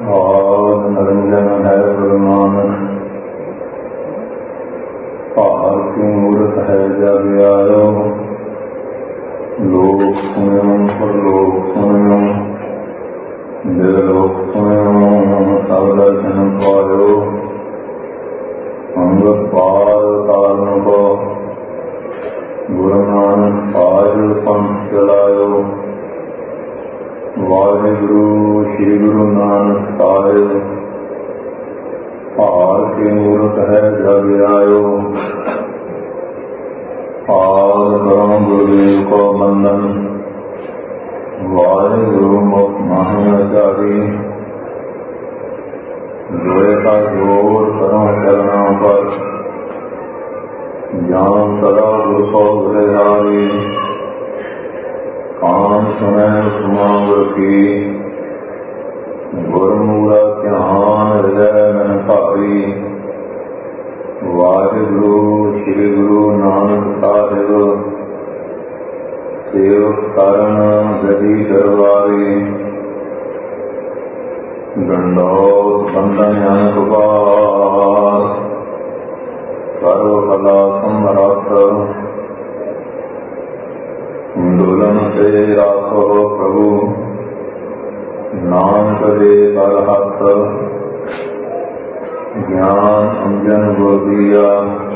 ਆਦ ਨਿਰੰਜਨ ਹੈ ਗੁਰੂ ਨਾਨਕ, ਭਾਰ ਕੀ ਮੂਰਤ ਹੈ ਜਗ ਆਇਓ। ਲੋਕ ਸੁਣਿਓ ਪਰਲੋਕ ਸੁਣਿਓ, ਦਿਲ ਲੋਕ ਸੁਣਿਓ ਸਭ ਦਰਸ਼ਨ ਪਾਇਓ। ਅੰਗਤ ਪਾਰ ਤਾਰਨ ਕੋ ਗੁਰੂ ਨਾਨਕ ਸਾਜ ਪੰਥ ਚਲਾਇਓ। ਵਾਹਿਗੁਰੂ ਸ਼੍ਰੀ ਗੁਰੂ ਨਾਨਕ ਸਾਹਿਬ, ਭਾਰ ਕੀ ਮੂਰਤ ਹੈ ਜਗ ਆਇਓ। ਆਦ ਕਰਮ ਗੁਰੂ ਕੋ ਬੰਦਨ, ਵਾਹਿਗੁਰੂ ਮੁਖ ਮਾਹਿ ਆਚਾਰੀ। ਜੋਏ ਕਾ ਜੋਰ ਕਰੋ ਚਰਨਾ ਪਰ, ਜਾਨ ਸਦਾ ਗੁਰੂ ਕੋ ਬਲਿਹਾਰੀ। ਕਾਨ ਸੁਣੈ ਸੁਮੰਗਲ ਕੀ, ਗੁਰਮੂਰਾ ਧਿਆਨ ਹਿਰਦੈ ਮਨ ਭਾਰੀ। ਵਾਹਿਗੁਰੂ ਸ਼੍ਰੀ ਗੁਰੂ ਨਾਨਕ ਸਾਹਿਬ, ਸੇਵਕ ਕਰਨ ਗਦੀ ਦਰਬਾਰੀ। ਗੰਡੋਤ ਬੰਧਨ ਅਨਕ ਪਾਰ, ਸਰਵ ਕਲਾ ਸਮਰੱਥ। ਦੁਲਨ ਤੇ ਰਾਖੋ ਪ੍ਰਭੂ, ਨਾਨਕ ਦੇ ਕਰ ਹੱਥ। ਗਿਆਨ ਅੰਜਨ ਗੁਰ ਦੀਆ,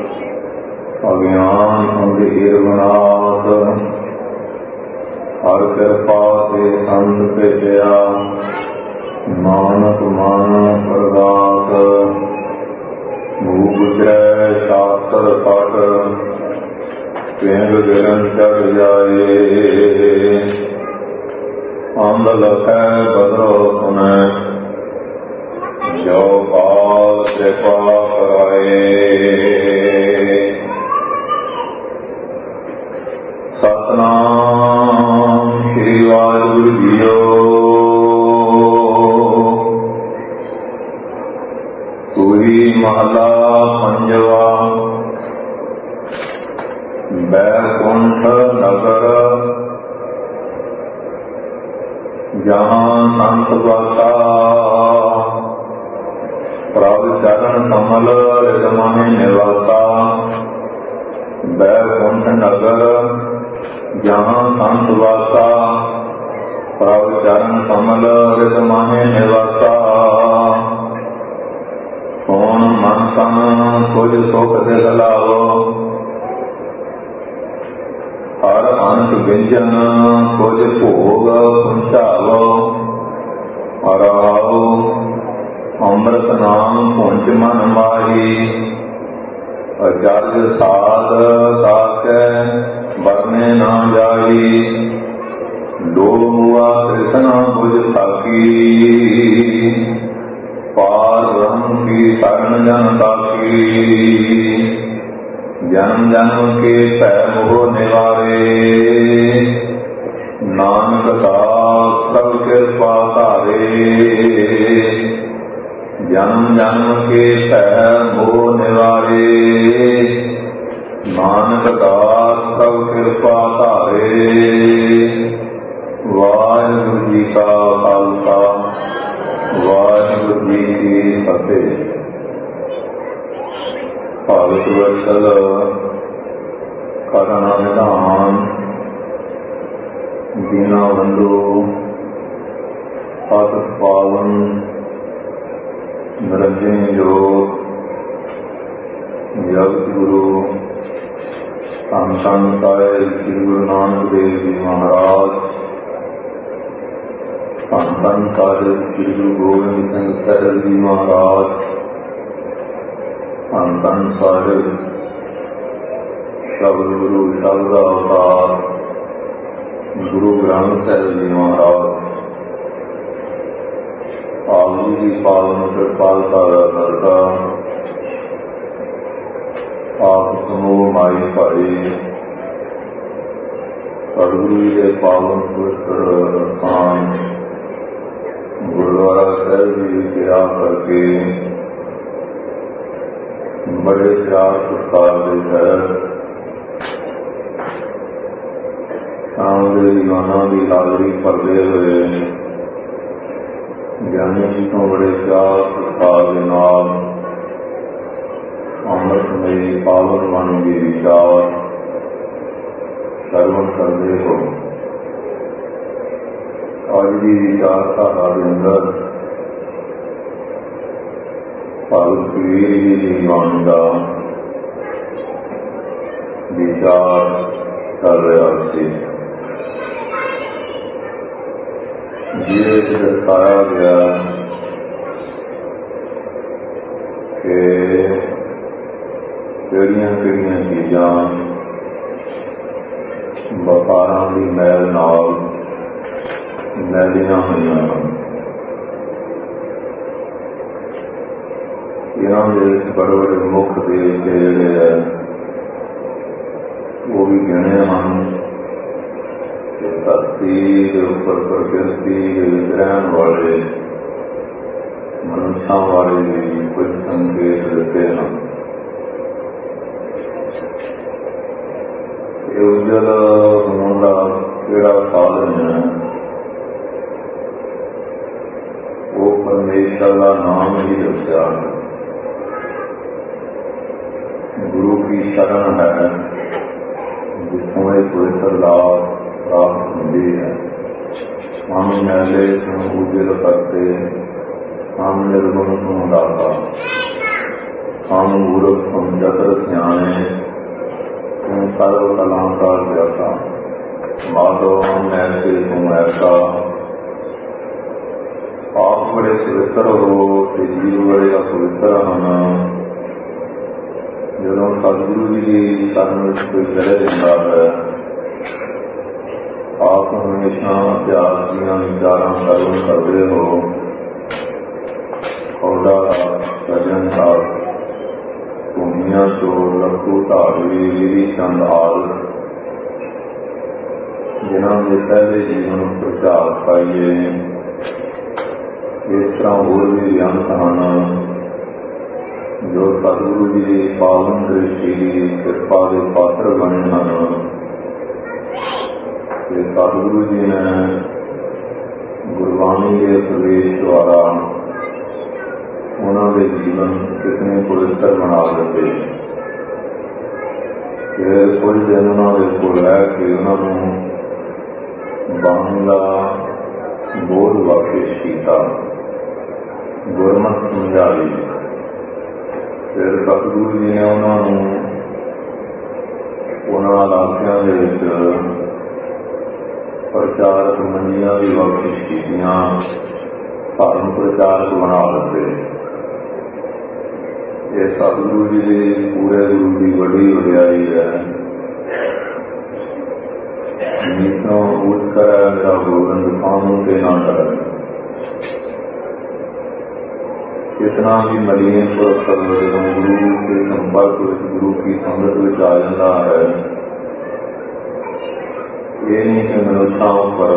ਅਗਿਆਨ ਅੰਧੇਰ ਗੁਨਾਤ। ਹਰ ਕਿਰਪਾ ਤੇ ਸੰਤ ਭੇਟਿਆ, ਨਾਨਕ ਮਨ ਪ੍ਰਗਾਤ। ਮੂਗਜੈ ਸ਼ਾਸਤਰ ਪਟ, ਪਿੰਗ ਗਿਰਨ ਚੜ ਜਾਏ। ਅੰਧ ਲਖੈ ਬਦਰੋ ਸੁਨੈ, ਜੋ ਪਾਲ ਕਿਰਪਾ ਕਰਾਏ। ਸਤਿਨਾਮ ਸ੍ਰੀ ਵਾਹਿਗੁਰੂ ਜੀਓ। ਸੂਰੀ ਮਹਲਾ ਪੰਜਵਾ। ਬੈਕੁੰਠ ਨਗਰ, ਜਹਾਂ ਸੰਤ ਵਾਸਾ। ਪ੍ਰਭ ਚਰਨ ਕਮਲ ਰਿਦਮਾਹਿ ਨਿਵਾਸਾ। ਬੈਕੁੰਠ ਨਗਰ, ਜਹਾਂ ਸੰਤ ਵਾਸਾ। ਪ੍ਰਭ ਚਰਨ ਕਮਲ ਰਿਦਮਾਹਿ ਨਿਵਾਸਾ। ਸੋਣ ਮਨ ਤਨ ਕੁਝ ਸੁਖ ਦਿਲ ਲਾਵੋ, ਹਰ ਅੰਤ ਵਿੰਜਨ ਕੁਝ ਭੋਗ ਪਹੁੰਚਾਵੋ। ਹਰਾਓ ਅੰਮ੍ਰਿਤ ਨਾਮ ਪੁੰਜ ਮਨ ਮਾਹੀ। ਅਚਰਜ ਸਾਧ ਸਾਕੈ ਵਰਨੇ ਨਾ ਜਾਈ। ਦੋ ਮੁਆ ਕ੍ਰਿਸ਼ਨ ਬੁਝ ਸਾਕੀ, ਪਾਰ ਬ੍ਰਹਮ ਕੀ ਸ਼ਰਨ ਜਨ ਤਾਕੀ। ਜਨਮ ਜਨਮ ਕੇ ਭੈ ਮੋਹ ਨਿਵਾਰੇ, ਨਾਨਕ ਦਾਸ ਸਭ ਕਿਰਪਾ ਧਾਰੇ। ਜਨਮ ਜਨਮ ਕੇ ਭੈ ਮੋਹ ਨਿਵਾਰੇ, ਨਾਨਕ ਦਾਸ ਸਭ ਕਿਰਪਾ ਧਾਰੇ। ਵਾਹਿਗੁਰੂ ਜੀ ਕਾ ਖਾਲਸਾ, ਵਾਹਿਗੁਰੂ ਜੀ ਕੀ ਫਤਿਹ। ਭਾਰਤ ਵਰਸਲ ਕਰਨਾ ਨਿਧਾਨ, ਦੀਨਾ ਬੰਧੂ ਪਤ ਪਾਵਨ ਨਿਰੰਜਨ ਜੋਤ। ਜਗਤ ਗੁਰੂ ਧੰਨ ਧੰਨ ਸਾਹਿਬ ਸ੍ਰੀ ਗੁਰੂ ਨਾਨਕ ਦੇਵ ਜੀ ਮਹਾਰਾਜ। ਧੰਨ ਧੰਨ ਸਾਹਿਬ ਸ੍ਰੀ ਗੁਰੂ ਗੋਬਿੰਦ ਸਿੰਘ ਸਾਹਿਬ ਜੀ ਮਹਾਰਾਜ। ਧੰਨ ਧੰਨ ਸਾਹਿਬ ਸ਼ਬਦ ਗੁਰੂ ਸ਼ਬਦ ਅਵਤਾਰ ਗੁਰੂ ਗ੍ਰੰਥ ਸਾਹਿਬ ਜੀ ਮਹਾਰਾਜ। ਆਪ ਜੀ ਦੀ ਪਾਵਨ ਕਿਰਪਾਲਤਾ ਦਾ ਕਰਤਾ। ਆਪ ਸਮੂਹ ਮਾਈ ਭਾਈ ਸਤਿਗੁਰੂ ਜੀ ਦੇ ਪਾਵਨ ਪਵਿੱਤਰ ਸਥਾਨ ਗੁਰਦੁਆਰਾ ਸਾਹਿਬ ਜੀ ਦੀ ਆ ਕਰਕੇ ਬੜੇ ਪਿਆਰ ਸਤਿਕਾਰ ਦੇ ਤਹਿਤ ਸ਼ਾਮ ਦੇ ਦੀਵਾਨਾਂ ਦੀ ਹਾਜ਼ਰੀ ਭਰਦੇ ਹੋਏ ज्ञानी तो बड़े प्यार सत्कार के नाल अमृत मेरी पावन बाणी के विचार श्रवण करते हो। आज की विचारधारा के अंदर भगत कबीर जी की बाणी का विचार कर रहा है, जिसे दर्शाया गया कि किहड़ियां चीज़ां वपारां की मैल नाल मैलियां होईयां हन। इन्हां दे बड़े बड़े मुख देश जिहड़े है वो भी गिने हैं। धरती के उपर प्रकृति के रहने वाले मनुष्यों वाले भी कुछ संकेत देते हैं। उज्जवल होने का केड़ा साधन है, वो परमेश्वर का नाम ही दस्या है। गुरु की शरण है, जिसमें पवित्र लाभ प्राप्त होती है। हम मैले उज्जवल करते, हम निर्गुण तुम दाता, हम मूर्ख तुम चतुर सियाणे, तुम सर्व कला का ज्ञाता। माधो हम ऐसे तुम ऐसा, आप बड़े पवित्र हो ते जीव बड़े अपवित्र हैं। जो सतगुरु जी की शरण में कोई चले जाता है, आप हमेशा अभ्यास विचारा श्रवण करते हो। खौड़ा सजन का भूमिया चोर लखू धारवी गिरी चंद आल, जिन्होंने पहले जीवन प्रचार पाइए। इस तरह होर भी बेअंत हैं जो सतगुरु जी की पावन दृष्टि की कृपा के पात्र बने हैं। सतगुरु जी ने गुरबाणी के उपदेश द्वारा उन्होंने जीवन कितने पवित्र बना दिते। फिर कुछ दिन उन्होंने को लैके उन्होंने बाणी का बोध वापिस किया, गुरमत समझाई। फिर सतगुरु जी ने उन्होंने उन्होंने इलाकों के प्रचारक मंजियां भी बख्शिश कीतियां, धर्म प्रचारक बना दिते। ये सतगुरु जी की पूरे गुरु की बड़ी वडियाई है। नीतों उठ कर मेरा गोविंद कानून के ना कर। कितना भी मलिन पुरुष गुरु के संपर्क गुरु की संगत में आ जाता है, ये नहीं कि मनुष्यों पर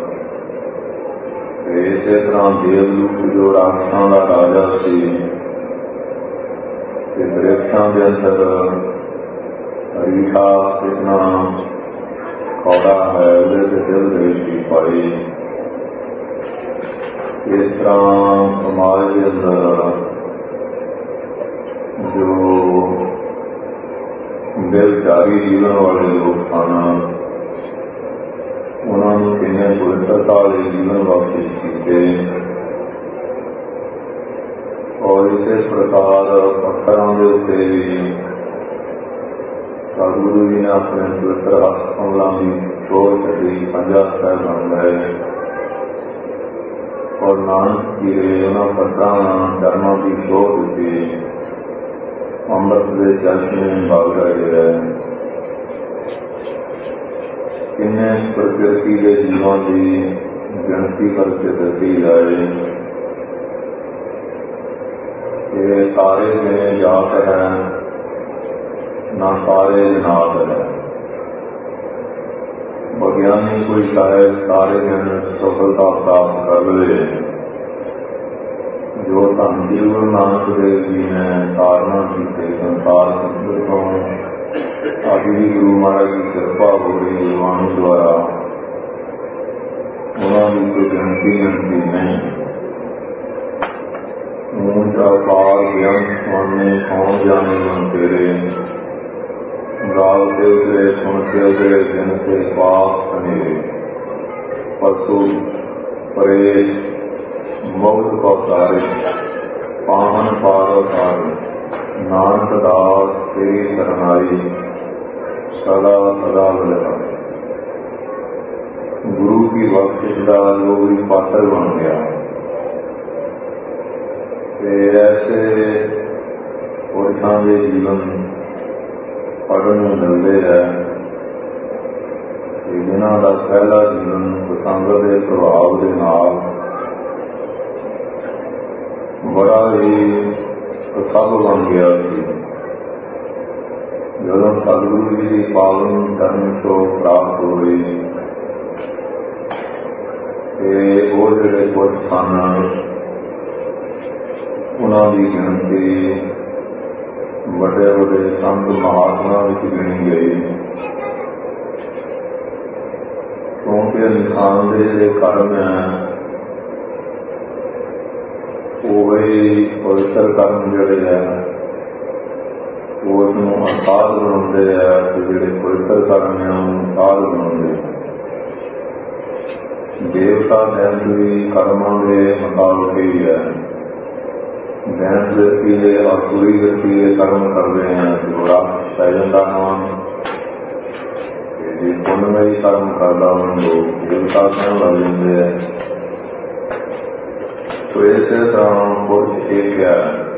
इस तरह देवलूक जो राक्षसों का राजा सी, वृक्षों के अंदर रीठा कितना खौड़ा है, उसे दिल दृष्टि पाई। इस तरह समाज के अंदर जो बेचारी जीवन वाले लोग हैं, उन्होंने किन्ने पवित्रता वाले जीवन बख्शिश किए। और इस प्रकार पत्थरों के उत्ते भी सतगुरु जी ने अपने पवित्र हथ कमलों की छोड़ छड़ी, 50 पैर बन गए। और नानक जी ने उन्होंने पत्थरों चरणों की छोड़ दी, अमृत के चश्मे में भाग रहे हैं। इन्हें प्रकृति के जीवों की गिनती करके दसी जाए, ये सारे में जात है, ना सारे जनात है। वैज्ञानिक कोई शायद सारे दिन सफलता प्राप्त कर ले, जो धन गुरु नानक देव जी ने धारणा की संसार संस्कृतों अभी गुरु महाराज की कृपा हो रही वाणी द्वारा, उन्होंने कोई गिनती नहीं। ऊंच अपार बेअंत स्वामी कौन जाने मन तेरे, गाल के उतरे सुन के उतरे दिन से पाप अनेरे, पशु परेश मुक्त को सारे, पावन पार सारे, नानक दास तेरी शरणाई सदा सदा लगा। गुरु की बख्शिश का जो भी पात्र बन गया, ऐसे पुरुषों के जीवन पढ़ने मिलते हैं जिन्हों का पहला जीवन संगत के प्रभाव के नाल बड़ा ही प्रसन्न बन गया। जब सतगुरु जी की पावन धर्म तो प्राप्त हो गई, वो जोड़े कुछ सन उन्होंने गिनती बड़े बड़े संत महात्मा गिनी गई, क्योंकि इंसान के जो कर्म है वही पवित्र कर्म जोड़े है उसनों असाध बनाते हैं, तो जोड़े पवित्र कर्म है उन्होंने साध बनाते हैं। देवता दैंत भी कर्मों के मुताबिक ही है। दैंत व्यक्ति के असुरी व्यक्ति के कर्म करते हैं तो राक्षस पै जाता नाम, पुण्य में ही कर्म करता उनको देवता कहने लग जाते हैं। तो इसे तरह पुरुष एक है,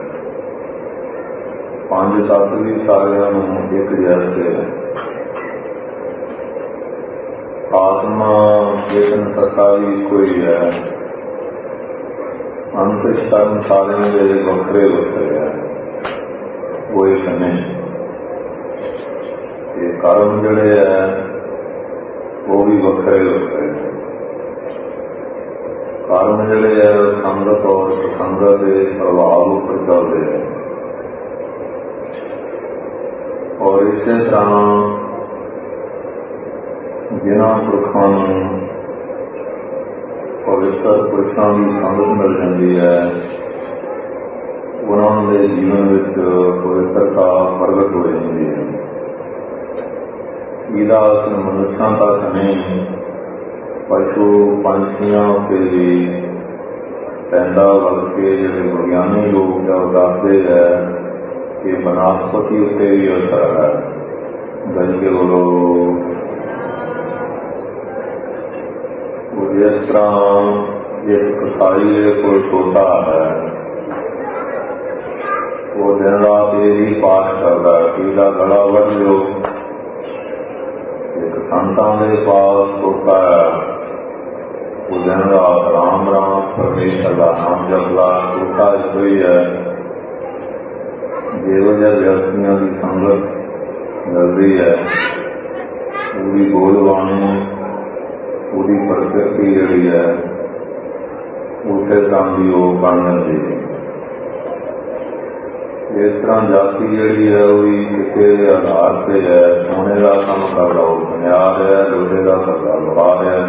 पांच तत्व भी सारे एक जैसे आत्मा चेतन सत्ता भी कोई है, अंतरिक्ष कर्म सारे वक्रे वक्रे है, वो एक नहीं। ये कर्म जड़े है वो भी वक्रे वक्रे है। कर्म जड़े है संगत और संगत के प्रभाव पर चलते हैं, और इसी तरह जिन्हों पुरखों पवित्र पुरुषों की संगत मिल जाती है उन्होंने जीवन में पवित्रता प्रगट हो जाती है। इसका मनुष्यों तक नहीं, पशु पंछियों से भी पैदा बल्कि जो विज्ञानी लोग दसते हैं कि वनस्पति उत्ते भी असर है। गज के बोलो जिस तरह एक कसाई कोई छोटा है वो दिन रात यही पाठ करता है कि गला बढ़ लो। एक संतां के पास छोटा है वो दिन रात राम राम परमेश्वर का नाम जपला, छोटा इसको ही है। जो व्यक्तियों की संगत मिलती है पूरी बोलवाणी पूरी प्रकृति जी है उसे काम भी वो बनना चाहिए। इस तरह जाति जी है वही किसी आधार से है, सोने का काम कर रहा हो बनियार है, लोहे का कर रहा लोहार है,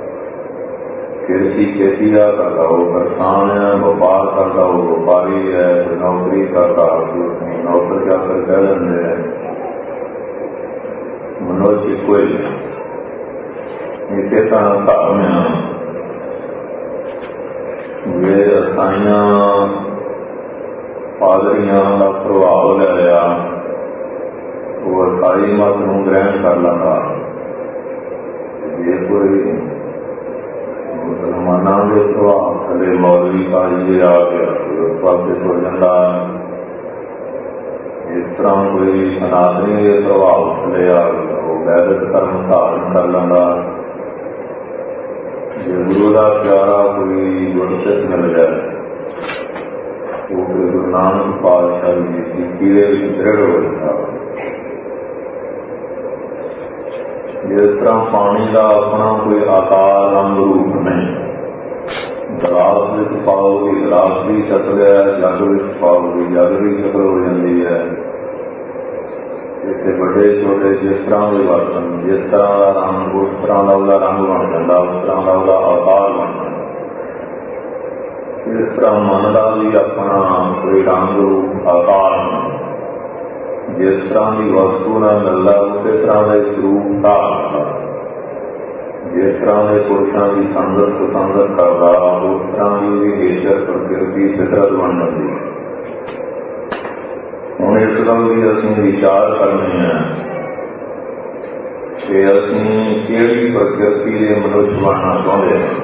कृषि खेती का कर रहा हो किसान है, व्यापार कर रहा हो व्यापारी है, नौकरी कर रहा हो नौकर जाकर कह देंगे हैं मनुष्य कोई इसे तरह धर्म वे असाइया पादरियां का प्रभाव ले लिया, वो असाई मत नूं ग्रहण कर लगा। जे कोई मुसलमानों के प्रभाव थले मौलवी का ये आ गया उस पास हो जाता। इस तरह कोई सनातनी के प्रभाव थले आ गया वो वैदिक कर्म धारण कर लेंदा। गुरु का प्यारा कोई गुरसिख मिल जाए वो गुरु नानक पातशाह जी कीड़े दृढ़ हो जाता। जिस तरह पानी का अपना कोई आकार रंग रूप नहीं, गिलास में पाओगी गिलास भी शक्ल है, जग में पाओगी जग भी शक्ल हो जाती है। इतने बड़े छोटे जिस तरह के बर्तन जिस तरह का रंग उस तरह का उसका रंग बन जाता, उस तरह का उसका आकार बन जाता। इस तरह मन का भी अपना कोई रंग रूप आकार नहीं। जिस तरह की वस्तु न मिलता उस तरह का स्वरूप धारता, जिस तरह के पुरुषों की संगत सुसंगत करता उस तरह की उसकी नेचर प्रकृति फितरत बन जाती। हुण इस गल की असीं विचार करनी है कि असीं किहड़ी प्रकृति के मनुष्य बनना चाहुंदे हां।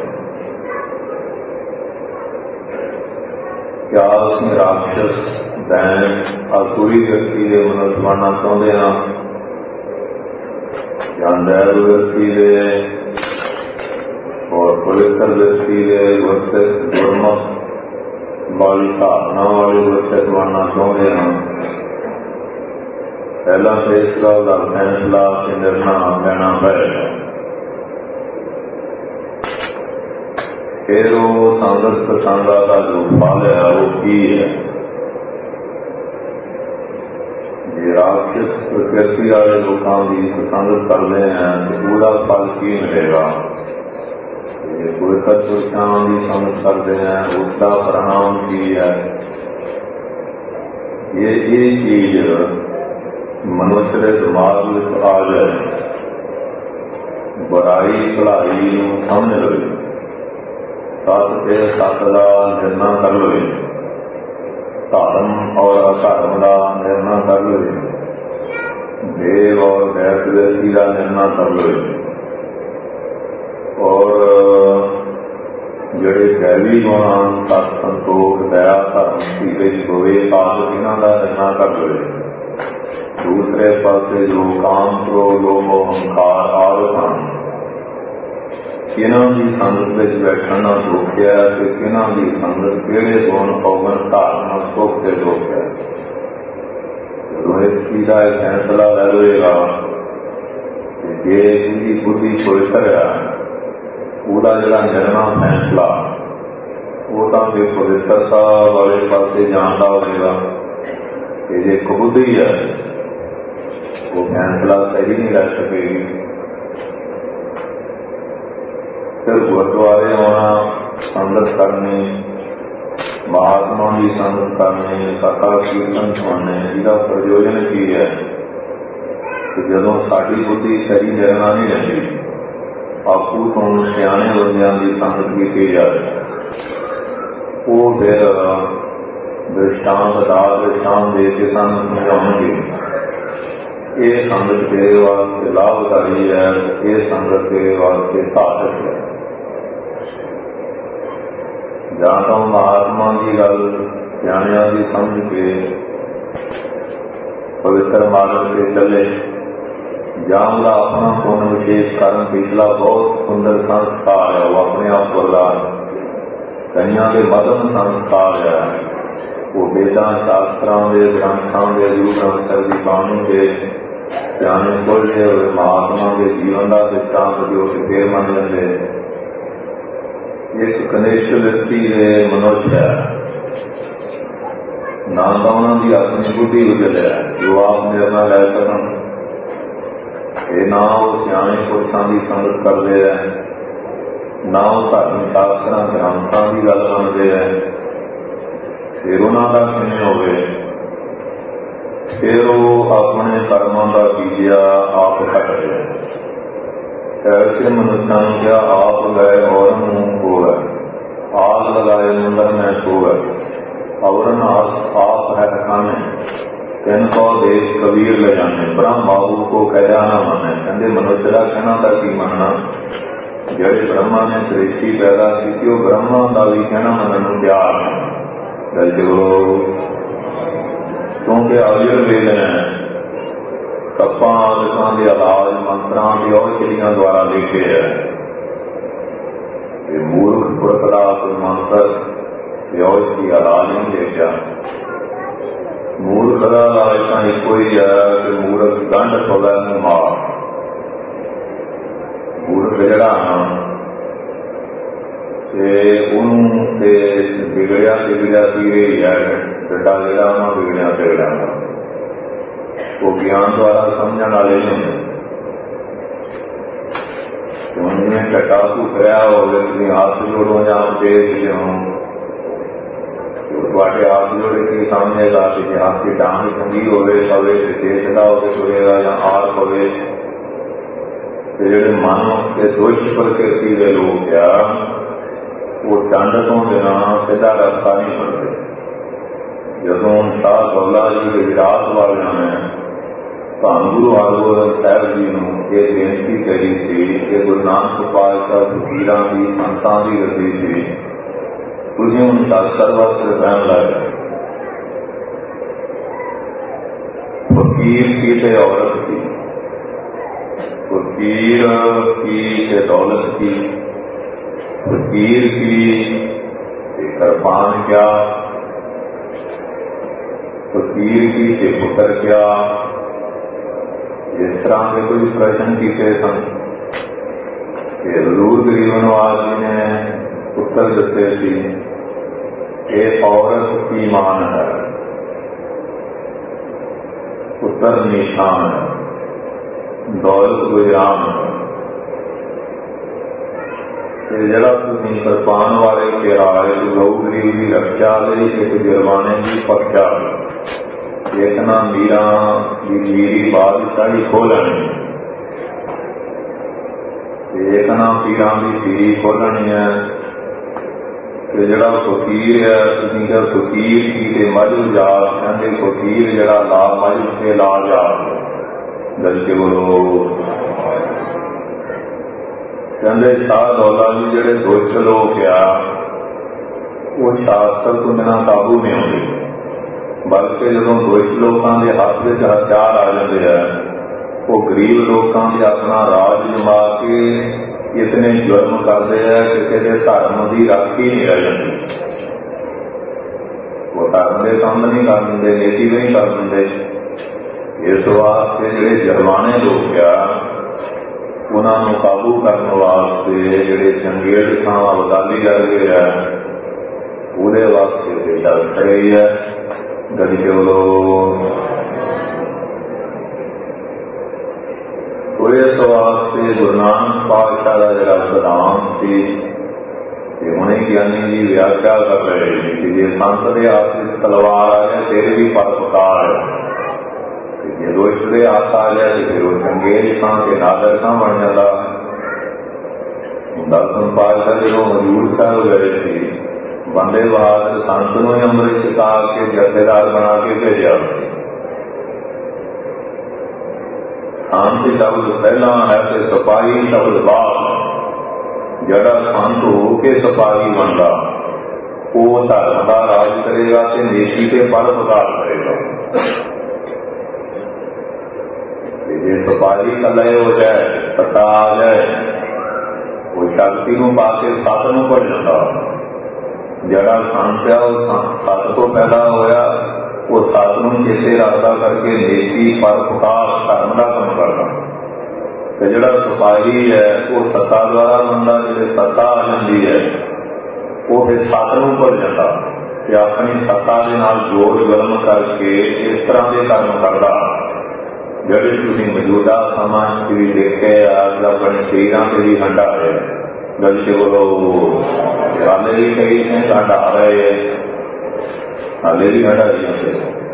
क्या असीं राक्षस दैन असुरी व्यक्ति के मनुष्य बनना चाहते हैं या दैव व्यक्ति के और पवित्र व्यक्ति के गुरसित गुरमत वाली साधना वाले गुरसित बनना चाहते हैं। पहला तो इस गल का फैसला निर्णय लेना पड़ेगा। फिर वो संगत प्रसंगा का जो फल है वो की है। जे राक्षस प्रकृति वाले लोगों की संगत करते हैं तो पूरा फल की मिलेगा। ये पवित्र पुरुषों की संगत करते हैं उसका परिणाम की है। ये चीज मनुष्य के दिमाग में आ जाए, बुराई भलाई समझ लो, सत के सत का निर्णय कर लो, धर्म और अधर्म का निर्णय कर लो, देव और दैत्य का निर्णय कर लो, और जिहड़े दैवी गुण सत संतोख दया धर्म सीरज होवे आदि इन्हां का निर्णय कर लो। दूसरे पासे जो काम क्रोध लोभ अहंकार आदि किन्हां की संगत विच बैठना धोखिया ते किन्हां की संगत किहड़े गुण अवगुण धारणा सुख ते धोखिया। जदों इस चीज का फैसला ले लेगा जे उसकी बुद्धि पवित्र है ਉਹਦਾ ਜਿਹੜਾ निर्णय फैसला वो तो फिर पवित्रता वाले पासे जाता होगा। जे कबुद्धि है वो फैसला सही नहीं रह सकेगी। फिर गुरुद्वारे आना, संगत करनी, महात्मा की संगत करनी, कथा कीर्तन सुनने, इसका प्रयोजन की है कि जदों साडी बुद्धि सही निर्णय नहीं रहती आपू तो सियाने बंदियां की संगत की जाए वो फिर दृष्टांत दृष्टांत दे के सानू समझाउणगे ये संगत तेरे वास्ते लाभकारी है, ये संगत तेरे वास्ते घातक है। जां तो महात्मा की गल सियाणियां की समझ के पवित्र मार्ग से चले, जां उहदा अपना पुण्य विशेष कर्म पिछला बहुत सुंदर संस्कार है वो अपने आप वरदान, कईयां के मदन संस्कार है वो वेदां शास्त्रां के ग्रंथां के गुरु ग्रंथ साहिब की बाणी के सियाणे खोले हुए महात्मा के जीवन का दृष्टांत जो कि फिर मन लेंदे। एक कनिष्ठ व्यक्ति के मनुष्य है ना तो उन्होंने अपनी बुद्धि उजल है जो आप निर्णय ले सकन, ना वो सियाणे पुरुषों की संगत करते हैं, ना वो धर्म शास्त्र ग्रंथों की गल सुनते हैं। फिर उन्होंने किमें होवे, फिर वो अपने कर्मों का बीजिया आप कट गए। ऐसे मनुष्यों ने क्या आप गए और मुंह हो गए, आग लगाए मंदिर में सो गए, और आप है खाने इनको देश कबीर ले जाने, ब्रह्म बाबू को कहया ना माने। कहते मनुष्य का कहना तक ही मनना, जेड़े ब्रह्मा ने सृष्टि पैदा की वो ब्रह्मा का भी कहना मनन तैयार है। क्योंकि आयुर्वेद ने कप्पा आदि के इलाज मंत्रों की औषधियों द्वारा लिखे है। मूर्ख पुरख का कोई मंत्र औषधि इलाज नहीं देखा। मूर्ख का ऐसा एको ही है कि मूर्ख गंढ पौधा मार, मूर्ख जड़ा बिगड़िया बिगड़िया पीड़े ही है, डा जड़ा बिगड़िया बिगड़ा वो ज्ञान द्वारा समझने वाले नहीं होंगे। टटा तू कराया हो हाथ जोड़ो या पेश जो ਤੁਹਾਡੇ हाथ जोड़े की समझेगा कि जे आपकी डांग चंगी होवे पवे तो देखदा होवे तुरेगा या आर पवे। ਜਿਹੜੇ ਮਨ के ਦੁष्ਟ प्रकृति के लोग आ वो डंड तो बिना सीधा रस्ता नहीं पड़ते। जदों शाह दौला जी गुजरात वालों ने धन गुरु हरगोबिंद साहब जी को यह बेनती करी थी कि गुरु नानक पातशाह फकीरां की संतां की गद्दी सी, तुसीं हुण सर्वत्र बहन लाए। फकीर की ते औरत की, फकीर की ते दौलत की, फकीर की कृपान क्या, फकीर की ते पुत्र क्या। इस तरह के कोई प्रश्न किए सन कि हजूर गरीब नवाज जी ने उत्तर दिते थे कि औरत की मान है, पुत्र निशान है, दौलत गुजरान है। जरा तुम कृपान वाले किराए गऊ गरीब की रक्षा लिए एक जुर्माने की पक्षा एक ना मीरा की मीरी बादशाही खोलनी, एक ना पीरां की पीरी खोलनी है। जड़ा फकीर है तुम क्या फकीर की मजहब जात कहते, फकीर जड़ा ला मजहब से ला जात गल के बोलो। कहते शाह दौला जी जड़े दुष्ट लोग आ वो शास्त्र तो बिना काबू नहीं आते, बल्कि जो दुष्ट लोगों के हाथ में हथियार आ जाते हैं वो गरीब लोगों से अपना राज जमा के इतने जुर्म करते हैं कि किसी धर्म की राखी नहीं रह जाती। वो धर्म के काम नहीं कर देंगे, नीति भी नहीं कर देंगे। इस वास्ते जोड़े जुर्माने लोग आ उन्होंने काबू करने वास्ते जोड़े चंगेड़ खां अबदाली कर गए है वो वास्ते बेटा खड़े है गली बोलो। तो इस वास्ते गुरु नानक पातशाह का जरा सिद्धांत से उन्हें ज्ञानी जी व्याख्या कर रहे हैं कि जे संत के हाथ से तलवार आ जाए तेरे भी परोपकार है, जे दुष्ट के हाथ आ जाए तो फिर वो चंगेज खां के नादर खां बन जाता। दसम पातशाह जो हजूर साहब गए थे बंदे बहादुर संत को अमृत छका के जथेदार बना के भेजा। शांति शब्द पहला है तो सिपाही शब्द बाद। जड़ा संत होके सिपाही बनता वो धर्म का राज करेगा तो नीति के परोपकार करेगा। जे सिपाही कलय हो जाए सत्ता आ जाए वो शक्ति को पाके सत को भुल जाता। जड़ा संत है वो सत तो पैदा होया वो सत को चेते रखता करके नीति परोपकार धर्म का काम करता। तो जड़ा सिपाही है वो सत्ता द्वारा बनता, जो सत्ता आ जाती है वो फिर सत को भुल जाता कि अपनी सत्ता के नाल जोड़ जुर्म करके इस तरह के कर्म करता। ਜਿਹੜੇ ਤੁਸੀਂ ਮੌਜੂਦਾ ਸਮਾਂ ਚ ਵੀ ਦੇਖੇ ਅੱਜ ਆਪਣੇ ਸ਼ਰੀਰਾਂ ਤੇ ਵੀ ਹੰਡਾ ਹੈ ਗੱਲ ਤੇ ਬੋਲੋ। ਹਾਲੇ ਵੀ ਕਈ ਨੇ ਹੰਡਾ ਰਹੇ ਹੈ, ਹਾਲੇ ਵੀ ਹੰਡਾ ਰਹੀ ਹੈ।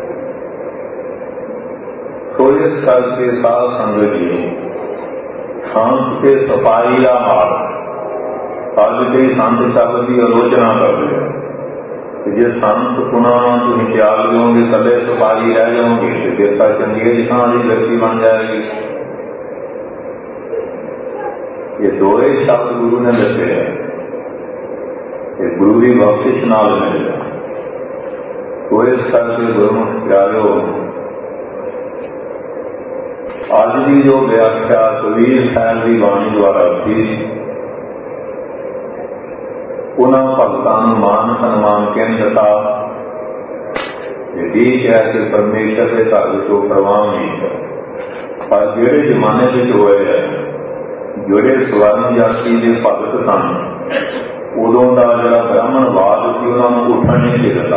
तो इस करके साध संगत जी संत के सफाई का मार्ग अज के संत शब्द की आलोचना करते हैं। जे संत पुनः तुम त्याग दोगे कले सफाई रह जाओगे तो फिर तो चंगेज खां की व्यक्ति बन जाएगी। ये दो ही शब्द गुरु ने दसे है, गुरु की बख्शिश नाल मिले। तो इस करके गुरु प्यारो अज की जो व्याख्या कबीर साहब की बाणी द्वारा थी उन्होंने भगतां नूं मान सन्मान किन दिता। ठीक है कि परमेश्वर के घर चो प्रवाह नहीं है, पर जेड़े जमाने में होए है जोड़े स्वर्ण जाति के भगत सन उदों का जरा ब्राह्मणवाद सी उन्होंने उठन नहीं दिता।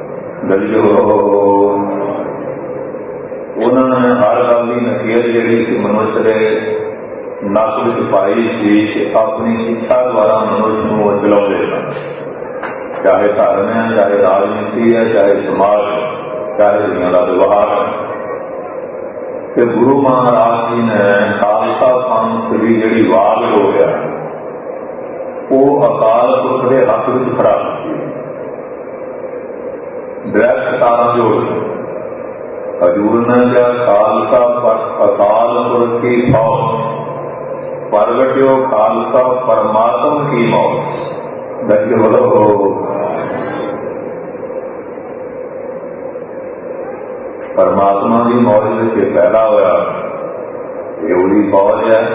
उन्होंने हर गल की नसीहत जी मनुष्य के नक में पाई थी कि अपनी शिक्षा द्वारा मनुष्य को चलाते सन। चाहे धर्म है, चाहे राजनीति है, चाहे समाज, चाहे दुनिया का व्यवहार है। कि गुरु महाराज जी ने खालसा पंथ की जी वाग हो गया वो अकाल पुरख के हक में खड़ा की डायरैक्ट तारा जोड़ हजूर ने क्या खालसा अकाल पुरख की फौज प्रगट्यो खालसा परमात्मा की मौत गज बोलो। परमात्मा की मौज में पैदा होया ये वही फौज है।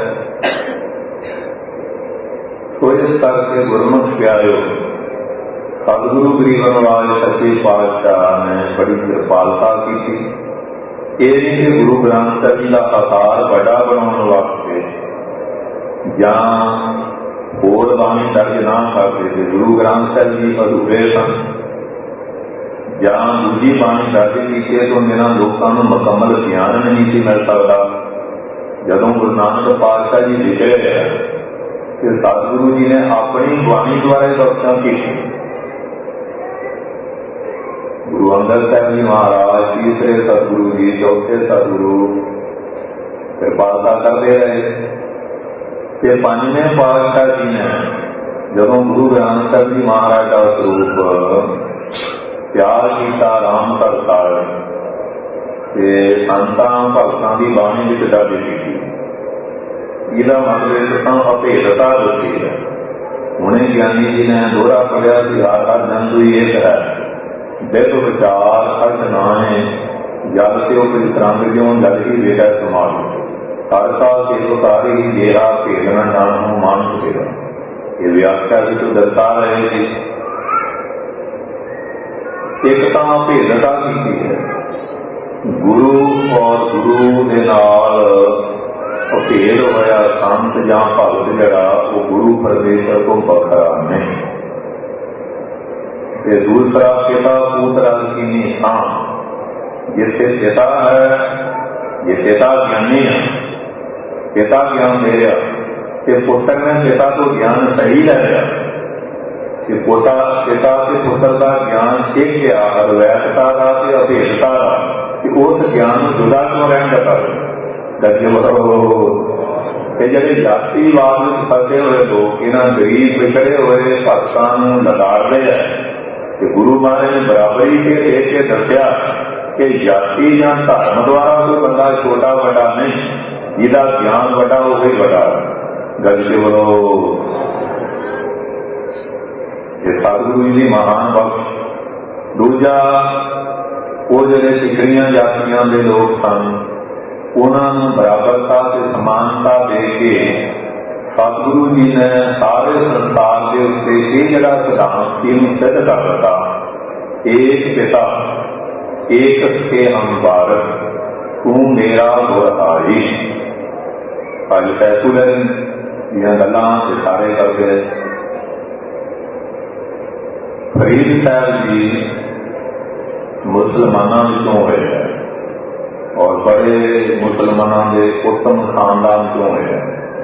तो इस करके गुरमुख प्यारो सतगुरु गरीबन वाले सच्चे पातशाह ने बड़ी कृपालता की थी। ये नहीं कि गुरु ग्रंथ ਸਾਹਿਬ जी का आकार बड़ा बनाने वास्ते या होर बाणी दर्ज ना करते थे। गुरु ग्रंथ ਸਾਹਿਬ जी अधूरे सन या दूजी बाणी दर्ज की तो मेरा लोगों को मुकम्मल ज्ञान नहीं सी मिल सकता। जदों गुरु नानक पातशाह जी विचरे कि सतगुरु जी ने अपनी बाणी द्वारा रक्षा की। गुरु अंगद साहब जी महाराज, तीसरे सतगुरु जी, चौथे सतगुरु कृपालता करते रहे। कि पंजवें पातशाह जी ने जदों गुरु ग्रंथ साहब जी महाराज का स्वरूप प्यार किया राम करता संतां भगतां की बाणी में दर्ज की। इसका मतलब अभेदता दसी है। हुणे ज्ञानी जी ने दोहरा पढ़िया कि हर जन कोई एक है बिल विचार अर्थ नाहे जल से तरंग ज्यों जल ही वेदा समाज हर का से उतारे ही देहा भेदना जानो मान सेवा। ये व्याख्या भी तो दर्शा रहे थे। एक तो भेदता की है गुरु और गुरु के नाल भेद होया संत या भगत जरा वो गुरु परमेश्वर को बखरा नहीं। दूसरा पिता पुत्र की निशान जिससे पिता है ये पिता ज्ञानी है, पिता ज्ञान दे रहा कि पुत्र ने पिता को ज्ञान सही ले रहा कि पिता से पुत्र का ज्ञान एक क्या अद्वैतता का अभेदता का कि उस ज्ञान जुदा क्यों रहना कर ਜਿਹੜੇ ਜਾਤੀਵਾਦ ਵਿੱਚ ਫਸੇ ਹੋਏ ਲੋਕ ਇਹਨਾਂ ਗਰੀਬ ਵਿਛੜੇ ਹੋਏ ਭਗਤਾਂ ਨੂੰ ਲਗਾੜਦੇ ਹੈ ਕਿ ਗੁਰੂ ਮਹਾਰਾਜ ਨੇ ਬਰਾਬਰੀ ਕੇ ਦੇਖ ਕੇ ਦੱਸਿਆ ਕਿ ਜਾਤੀ ਜਾਂ ਧਰਮ ਦੁਆਰਾ ਕੋਈ ਬੰਦਾ ਛੋਟਾ ਵੱਡਾ ਨਹੀਂ, ਜਿਹਦਾ ਗਿਆਨ ਵੱਡਾ ਉਹ ਹੀ ਵੱਡਾ। ਗੱਲ ਤੇ ਬੋਲੋ। ਇਹ ਸਤਿਗੁਰੂ ਜੀ ਦੀ ਮਹਾਨ ਬਖਸ਼। ਦੂਜਾ ਉਹ ਜਿਹੜੇ ਸਿੱਖੀਆਂ ਜਾਤੀਆਂ ਦੇ ਲੋਕ ਸਨ उन्होंने बराबरता से समानता दे के सतगुरु जी ने सारे संसार के उत्ते ये जरा सिद्धांत सिद्ध कर दिता। एक पिता एक से हम भारत तू मेरा गुरहारी। अज सैकुलर दियां गल्लां सारे करते। फरीद साहब जी मुसलमानों विचों होए और बड़े मुसलमानों के उत्तम खानदान क्यों है।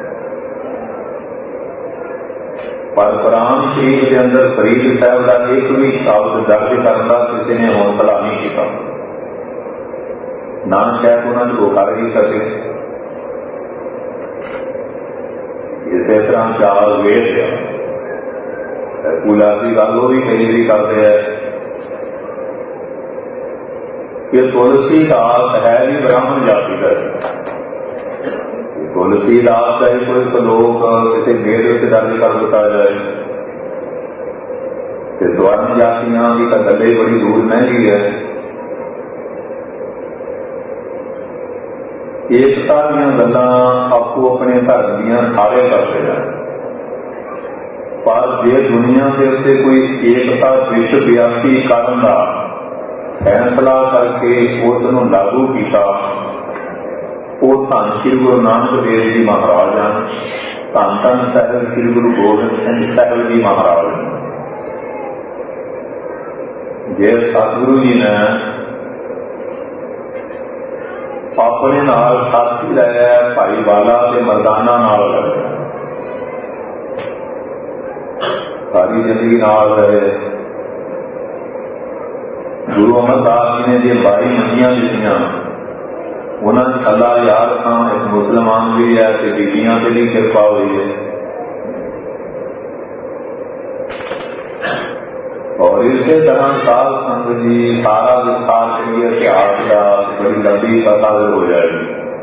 पर कुरान शरीफ के अंदर फरीद साहब का एक भी शब्द दर्ज करने का किसी ने हौसला नहीं किया। ना शायद उन्होंने वो कर ही सके। इस तरह चाल वेद पूजा की गल वो भी कई भी करते हैं कि तुलसीदास है भी ब्राह्मण जाति का। तुलसीदास का ही कोई श्लोक किसी वेद में दर्ज कर दिता जाए कि स्वर्ण जातियां की तो गले बड़ी दूर महंगी है। एकता दीयां गल्लां आपको अपने धर्म दीयां सारे करते हैं, पर जे दुनिया के उत्ते कोई एकता विश्वव्यापी करन दा फैसला करके उसनूं लागू किया वो धन श्री गुरु नानक देव जी महाराज हैं। धन धन साहिब श्री गुरु गोबिंद सिंह साहिब जी महाराज। जे सतगुरु जी ने अपने नाल साथी लाया भाई वाला ते मरदाना नाल लाया, सारी जिंदगी नाल रहे। गुरु अमरदास जी ने जो 22 मंजियां दित्तियां, उन्होंने अल्लाह याद रखा एक मुसलमान भी है तो बीबियां से भी कृपा हुई है। और इस तरह साध संगत जी सारा विस्तार के इतिहास का बड़ी लंबी कथा हो जाएगी।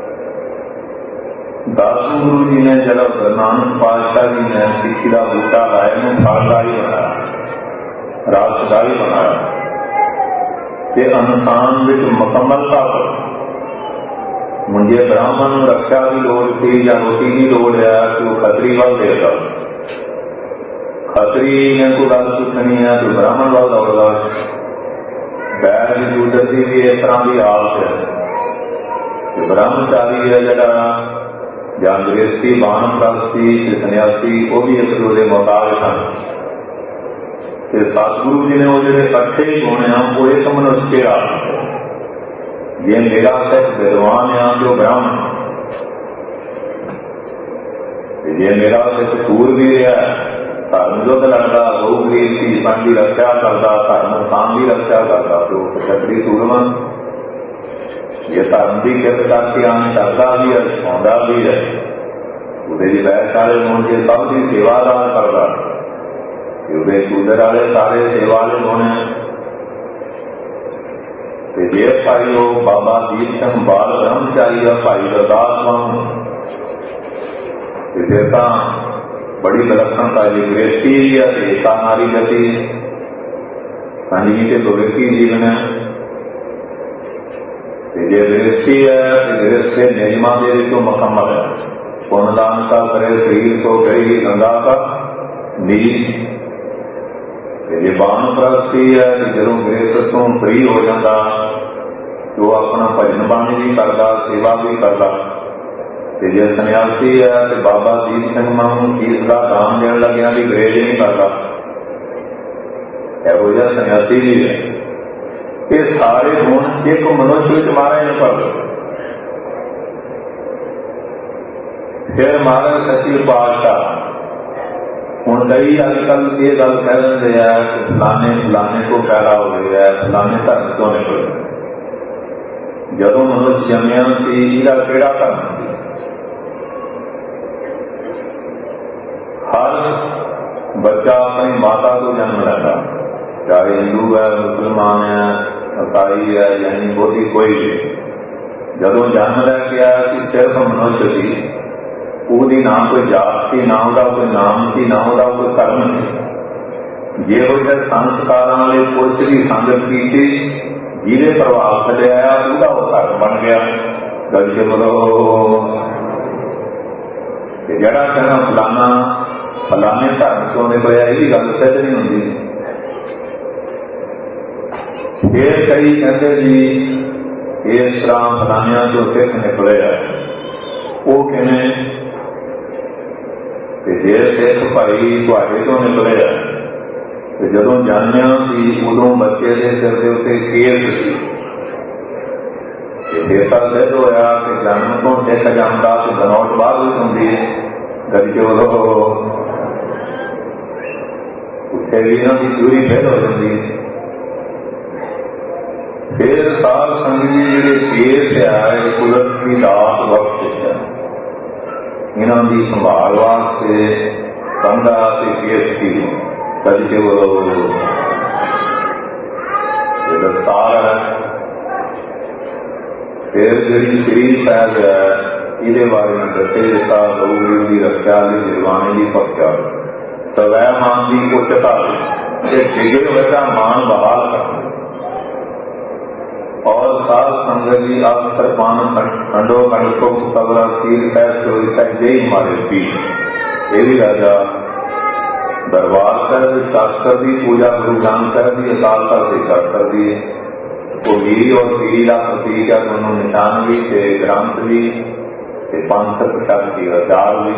10 गुरु जी ने जब गुरु नानक पातशाह जी ने सिक्खी का बूटा लाए में फलदाई बनाया, रासदाई बनाया ते अनुसान विच मुकम्मलता पर मुझे ब्राह्मण रक्षा की लोड़ थी या रोटी की लोड़ है तो वो खतरी वाल देगा। खतरी ने कोई गल पूछनी है तो ब्राह्मण वाल दौड़दा। बैर की जूदत की भी इस तरह की हालत है। ब्रह्मचारी है जरा या गृहस्थी बानप्रस्थी सन्यासी वो भी एक दूसरे मुताबिक हैं। सतगुरु जी ने वो जो इकट्ठे गुण हैं वो एक मनुष्य आ ये मेरा सिर्फ विद्वान है जो ब्राह्मण, ये मेरा सिर्फ सूरवीर है धर्म युद्ध लड़ता गौ गरीब की की रक्षा करता धर्म स्थान की रक्षा करता तो क्षत्रिय सूरमन ये धर्म की किरत करके आन करता भी है छाँदा भी है उदे वैशाले होने के सब की सेवादार करता उदे शूदर वाले सारे सेवा वाले होने। जे भाई वो बाबा दीप सिंह बाल ब्रह्मचारी है भाई गुरदास वांग फिर तो बड़ी विलक्षणता जी गृहस्थी है एकता नारी गति संजीवी के भविष्य जीवन है। जे गृहस्थी है तो गृहस्थ नियमा के तो मुकम्मल है पुण्यदान का करे शरीर को गई गंगा का नीज। जे बानप्रस्थी है कि जो गृहस्थ तो फ्री हो जाता तो अपना भजन बाणी भी करता सेवा भी करता। जे सन्यासी है तो बाबा दीप सिंह मानू चीज का दान देने लग्या भी ग्रेज नहीं करता एहो जिहा सन्यासी भी है। ये सारे गुण एक मनुष्य महाराज ने कर फिर महाराज सच्ची पातशाह हूँ कई अजकल ये गल कह देंगे है फलाने फलाने को पैदा हो गया है फलाने धर्म क्यों निकल जदों मनुष्य जमिया सी इहदा किहड़ा धर्म सी। हर बच्चा अपनी माता को जन्म लेता चाहे हिंदू है मुसलमान है ईसाई है यानी बोधी कोई भी जदों जन्म लैके आया कि सिर्फ मनुष्य सी ਉਹਦੀ ना कोई जात थी ना ਉਹਦਾ कोई नाम थी ना ਉਹਦਾ कोई धर्म थी। जे वो जब संस्कारां वाले पुरुष की संगत की ਜਿਹਦੇ प्रभाव थले आया ਉਹਦਾ वो धर्म बन गया। गल के बोलो जड़ा कहना फलाना फलाने धर्म क्यों निकलिया ये गल सिद्ध नहीं होंगी। फिर कई कहते जी इस तरह फलानिया जो सिख निकले है वो किवें जे सिख भाई तुहाडे तो निकले तो जदों जानिया सी उदों बच्चे के सिर के उत्ते केस सी देता सिद्ध होया कि जन्म तो सिख जमदा तो बनौट बाद भी होंदी है गलके वालों उत्थे भी इन्हां दी पूरी फेल हो जाती है। फिर साध संगत जी जिहड़े केस आए कुदरत की दात बख्शिश है इन्हों की संभाल वास्ते कंधा से केस की करके वो दस्तार है। फिर जी शरीर साहब है ये बारे में दसे दिता गौ गरीब की रक्षा की निर्वाणी की पक्षा सवै मान की उच्चता डिगे वैसा मान बहाल करना और साध संगत जी अक्सर पान खंडो खंड को कबरा तीर साहब चोरी साहब यही हमारे पीर ये भी राजा दरबार साहब शास्त्र की पूजा गुरु नानक साहब की अकाल तख्त से शास्त्र की वो हीरी और पीरी का प्रतीक है दोनों निशान भी थे ग्रंथ भी पंथ प्रसाद की आचार भी।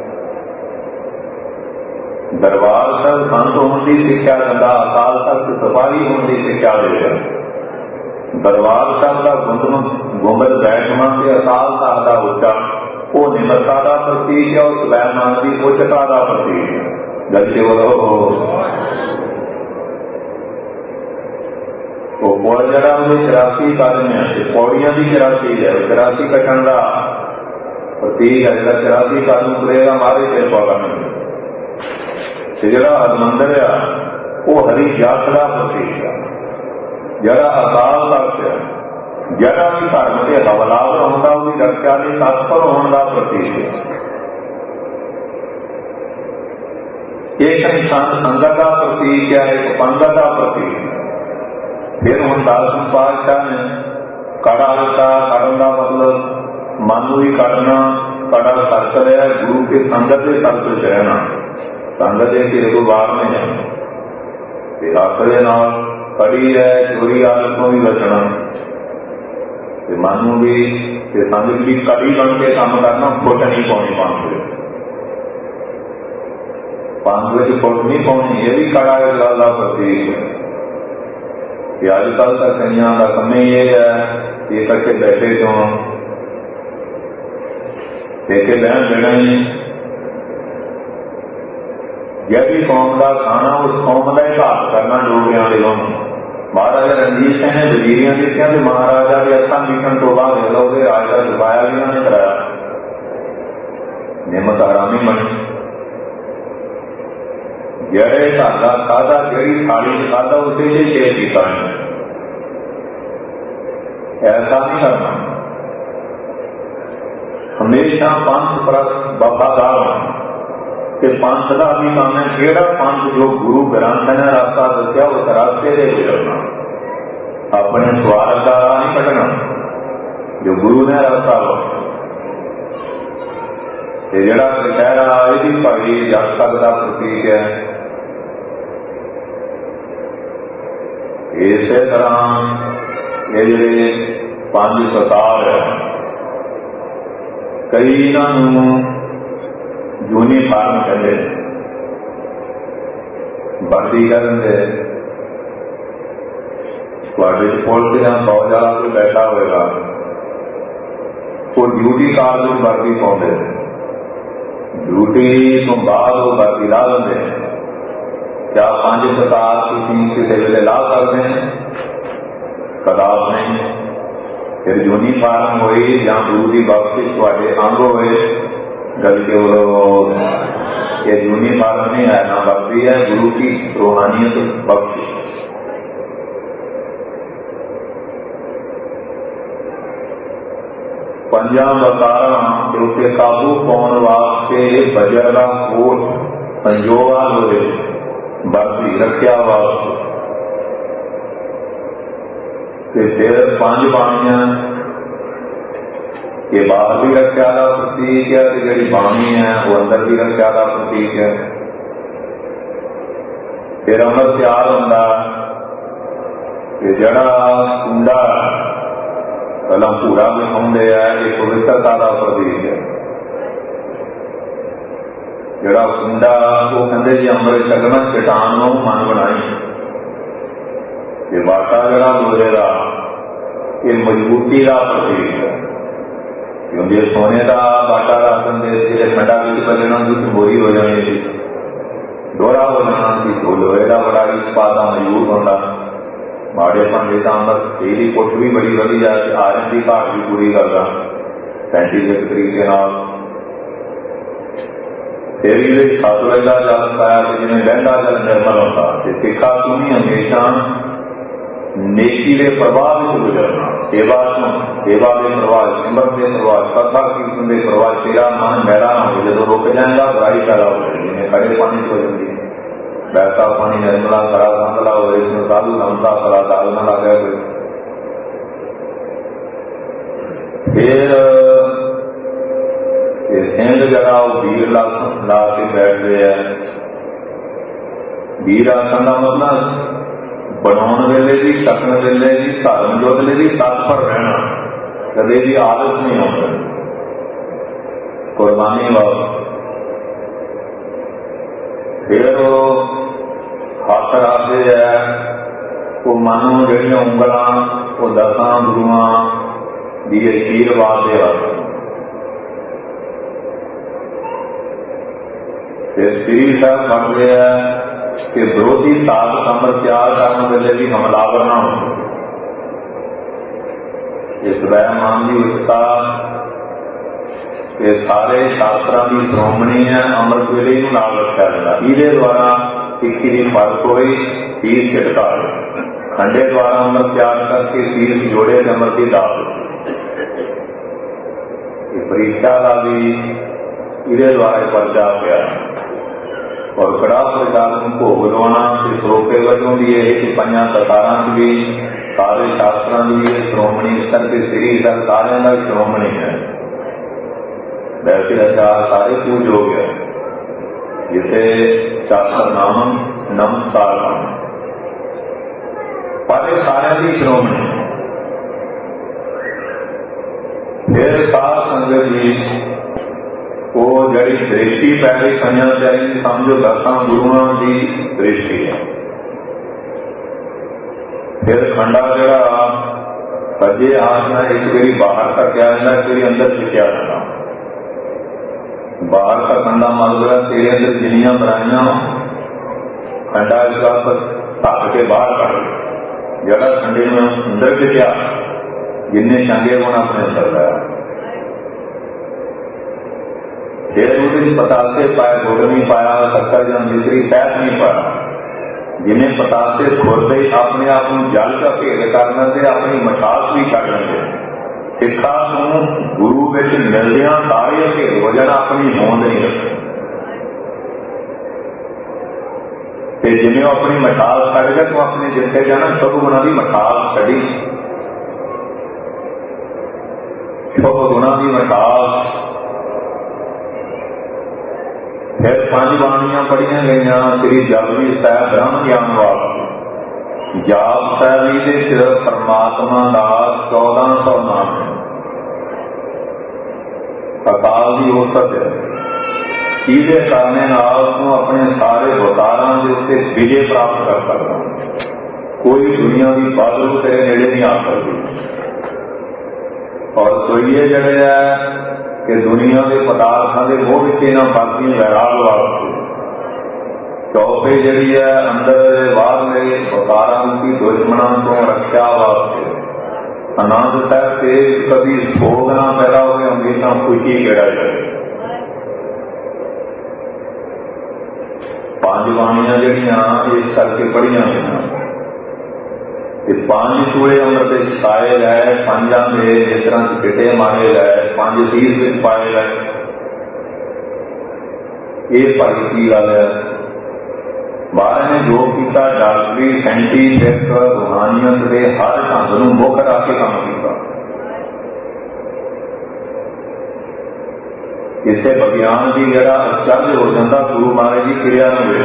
दरबार साहब संत होने की शिक्षा दिता अकाल तख्त सिपाही होने की शिक्षा देगा। दरबार साहब का गुंबद बैठना से अकाल तख्त का उच्चा वो निमरता का प्रतीक है और सुलैमान की उच्चता का प्रतीक है। गल के बोलो वो पुल जरा उन्हें 84 कदम है, पौड़ियां की 84 है, 84 कटन का प्रतीक है। जो 84 कदम तुरेगा मारे फिर पौड़ा जरा हरमंदिर आ वो हरी जात का प्रतीक है। जरा अकाल तख्त है, जरा भी धर्म के हमलावर होता उसकी रक्षा के तत्पर होने का प्रतीक है। एक संगत का प्रतीक है, एक पंगत का प्रतीक है। फिर हम 10वें पातशाह ने कड़ा दिता। कड़न का मतलब मन भी कड़ना, कड़ा सर्कल है, गुरु के संगत के सर्कल च रहना। संगत है कि कोई बाहर नहीं जाना। हथ के नाल कड़ी है, चोरी आदत को भी बचना, मन भी संगत भी कड़ी बन के काम करना, फुट नहीं पानी पंथ पंथ फुट नहीं पानी। ये भी कड़ा इस गल का प्रतीक है कि अजकल तो कई का कम ये है ये करके बैठे क्यों देखे बहन देना ही। यह भी कौम का खाना उस कौम का ही घात करना डोगरिया के लोग। महाराजा रणजीत सिंह ने वजीरियां दिखिया तो महाराजा के अखा मीटन तो बाद राज का दबाया भी उन्होंने कराया, नियमत हरामी बनी। जड़े धागा खादा जड़ी थाली खादा उसे ही शेर किया। ऐसा नहीं करना, हमेशा पंथ पर वफादार होना कि पंथ का भी काम है। केड़ा पंथ जो गुरु ग्रंथ ने रास्ता दसिया उस रास्ते से गुजरना, अपने स्वार्थ का राह नहीं कटना। जो गुरु ने रास्ता लो जड़ा कचहरा यदि भाई जब तक का प्रतीक है। इस तरह ये जड़े 5 सरकार है, कई इन्हों यूनीफार्म कहते भर्ती करेंगे। पुलिस या फौज वाला कोई बैठा होगा वो ड्यूटी कार्ड में भर्ती पाते, ड्यूटी तो बाद वो भर्ती ला लेंगे। क्या 5 सरकार किसी वेले ला सकते हैं? कदाप नहीं। फिर यूनीफार्म हुई या गुरु की बख्शिश थोड़े अंग हुए गल के ये यूनीफार्म नहीं है ना बख्शी है, गुरु की रूहानियत बख्शिश। पंजा बकारा के उत्ते काबू पाने वास्ते बजर का कोट संजोगा लोहे बरती रखिया वास्ते। फिर 5 बाणियां के बाहर भी रखिया का प्रतीक है, जी बाणी है वो अंदर भी रखिया का प्रतीक है। फिर अमृत तैयार होता कि जड़ा कुंडा पहला पूरा भी खाते हैं, ये पवित्रता का प्रतीक है। जड़ा कुंडा वो कहते जी अमृत छकना चट्टान को मन बनाई। ये बाटा जड़ा लोहे का ये मजबूती का प्रतीक है, क्योंकि सोने का बाटा राशन जो खंडा भी बजना तो बोरी हो जानी थी, दोहरा हो जाना थी। तो लोहे का बड़ा इस्पात मजबूत होता। माड़े भांडे का अंदर तेरी कुछ भी बड़ी वधी जाए, आयरन की घाट भी पूरी करता साइंटिफिक तरीके। फिर भी खातुरे का जल पाया जिन्हें लहंगा जल निर्मल होता। सिखा तुम्हें हमेशा नेकी के प्रभाव से गुजरना, सेवा सेवा के प्रभाव, सिमरन के प्रभाव, कथा कीर्तन के प्रभाव। तेरा मन मैला ना हो, जो रुक जाएगा बुराई पैदा हो जाएगी। जिन्हें खड़े पानी हो जाती है, बहता पानी निर्मला खरा संगला हो, इसमें साधु नमता खरा दाल न लगे। फिर सिंह जगह वीर ला के बैठ गए। वीर आसन का मतलब बनाने वेले भी सकन वेले भी धर्म योद्ध भी तत्पर रहना, कदे भी आदत नहीं होता। कुर्बानी वास्ते फिर वो हाथ रखते है, वो मानो जड़िया उंगल वो 10 गुरुआ की आशीर्वाद दे रहा। फिर श्री साहब करते हैं कि विरोधी ताकत अमर त्याग करने वेले भी हमलावर ना हो। इस वैमान की उच्चता ये सारे शास्त्रों की श्रोमणी है। अमृत वेले नाल रखा गया, इहदे द्वारा सिक्खी की फर्क हुई, शीश छिटका खंडे द्वारा अमृत त्याग करके शीश जोड़े अमृत की दात। परीक्षा का भी इहदे द्वारा पर्चा पिया और कड़ा प्रचार भोग लवाना सरोपे वजों भी यह कि पंजा कतारां भी सारे शास्त्रों की श्रोमणी स्तर के श्री स्तर सारे का श्रोमणी है। वैसे आचार सारे पूज हो गए, जिसे शास्त्र नामम नमस्कार पर सारे की श्रोमणी। फिर साध संगत जी वो जड़ी दृष्टि पहले कन्या चाहिए, समझो 10 गुरुओं की दृष्टि है। फिर खंडा जरा सजे हाथ में एक बारी बाहर का क्या है, एक बारी अंदर से क्या करना। बाहर का खंडा मालूम तेरे अंदर जिनिया बनाइया खंडा इसका ढक के बाहर कर जगह खंडे में अंदर के क्या जिन्हें चंगे गुण अपने अंदर लाया। फिर पतासे पाए गुड़ नहीं पाया, शक्कर या मिश्री पैस नहीं पाया। जिन्हें पतासे खोलते ही अपने आप को जल का भेद करना से अपनी मठास भी कर लेंगे। सिखा को गुरु विच मिलदियां सारे भेद हो जाना, अपनी होंद नहीं रखनी। जिन्हें अपनी मठास कर गया तो अपने जिते जाना सब गुणा की मठास छड़ी, सब गुणा की मठास। फिर 5 बाणियां पढ़िया गई श्री जपजी साहिब ब्रह्म ज्ञान वास्ते। जाप साहिब परमात्मा का 1400 नाम है। अकाल की औसत है, इसे करने अपने सारे अवतारों के उत्ते विजय प्राप्त कर सकता। कोई दुनिया की बादल तेरे नेड़े नहीं आ सकती। और सोइए जड़े है कि दुनिया के पदार्थों के मोह के ना बाकी वैराग वास्ते। चौथे जड़ी है अंदर बाहर में अवतारों की दुश्मनों को रक्षा वास्ते। आनंद साहब से कभी भोग ना पैदा हो, हमेशा खुशी केड़ा जाए। 5 बाणियां जड़ियां इस करके पढ़िया गई। 5 चूड़े अमृत छाए गए, 5 के नेत्रों किटे मारे गए, 5 शीश पाए गए। ये भाई की गल है। बाहर ने जो किया डॉक्टरी साइंटिफिक रूहानियत के हर ढंग को मुख रख के काम किया। इसे विज्ञान की जरा आश्चर्य हो जाता गुरु महाराज की क्रिया में।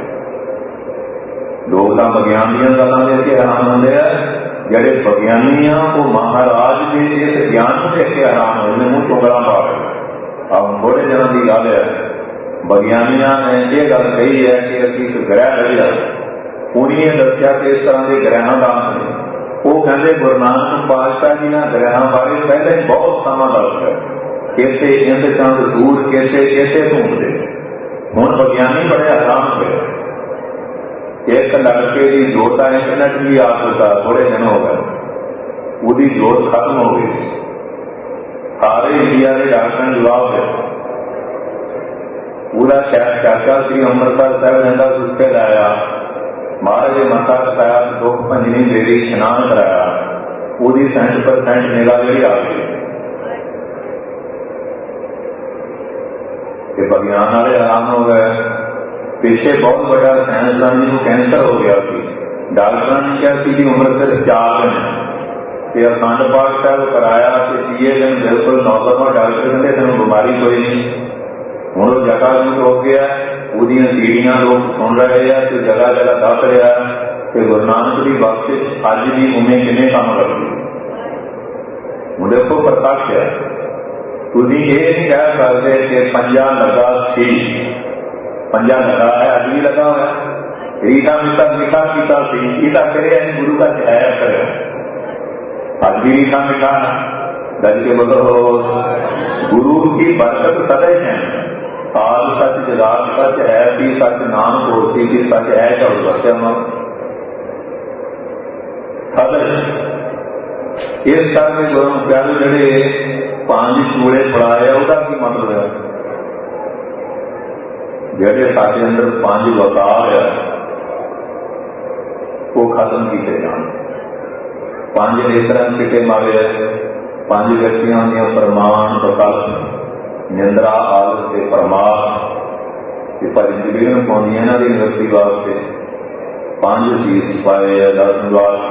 लोग तो विज्ञान दी गलों देख हैरान होंगे हैं, जेडे विज्ञानी आ वो महाराज के इस ज्ञान को देख के हैरान होते मुंह चुंगला पा रहे। अब थोड़े दिनों की गल है, विज्ञानियों ने यह गल कही है कि अभी एक ग्रह है, उन्हीं दसिया कि इस तरह के ग्रहों का वो कहते गुरु नानक पातशाह जी ने ग्रहों बारे पहले बहुत समा दस है, कैसे इंद चंद दूर कैसे कैसे ढूंढते। हुण विज्ञानी बड़े हैरान हुए। एक लड़के की जोत इंटरनेट भी आ चुका, थोड़े दिन हो गए, उसकी जोत खत्म हो गई। सारे इंडिया के डॉक्टर जवाब है पूरा चाचा श्री अमृतसर साहब जंदा सुखे लाया, महाराज माता साहब दुख पंजनी देवी स्नान कराया, पूरी 100% निगाह जी आ गई। विज्ञान वाले हैरान हो गए। पीछे बहुत बड़ा साइंसदान जी को कैंसर हो गया थी। डॉक्टर ने क्या कि उम्र सिर्फ 4 दिन अखंड पाठ साहब कराया, 3 दिन बिल्कुल नॉर्मल। डॉक्टर कहते तेन बीमारी कोई नहीं। हूँ जगह हो गया, उदियां सीढ़ियां लोग सुन रहे हैं, तो जगह जगह दस रहा कि गुरु नानक की बख्शिश अज भी उन्हें किन्ने काम करती। हूँ देखो प्रकाश है, तुम ये नहीं कह सकते कि 5 लगा सी, 5 लगा है, अज भी लगा हुआ है। रीता मिता मिठा पीता सी, ईता करे गुरु का छाया करे, अज भी रीता मिठा है। गज के बोलो गुरु की बरकत सदैव है। काल सच जगात सच है, भी सच नाम होती भी सच है, चल सत्यम सदैव। इस करके गुरु प्यारे जिहड़े 5 चूड़े फड़ाए उसका की मतलब है? जिहड़े साडे अंदर 5 वकार है वो खत्म किए जान। 5 नेत्र किते मारे 5 व्यक्तियों दी प्रमाण प्रकल्प निंद्रा आलस से परमार्थ पर जीवन पाँच इन्हों की निवृत्ति वास्ते 5 चीज पाए 10 द्वार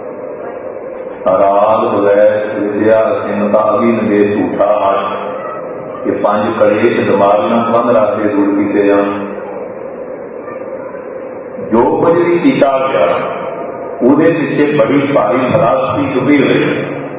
राग वैस विद्या असीमता अभिनिवेश झूठा हट ये 5 कलेश दिमाग न संबंध रखते दूर किए जान। जो कुछ भी किया गया उसदे पिछे बड़ी भारी फिलासफी छुपी हुई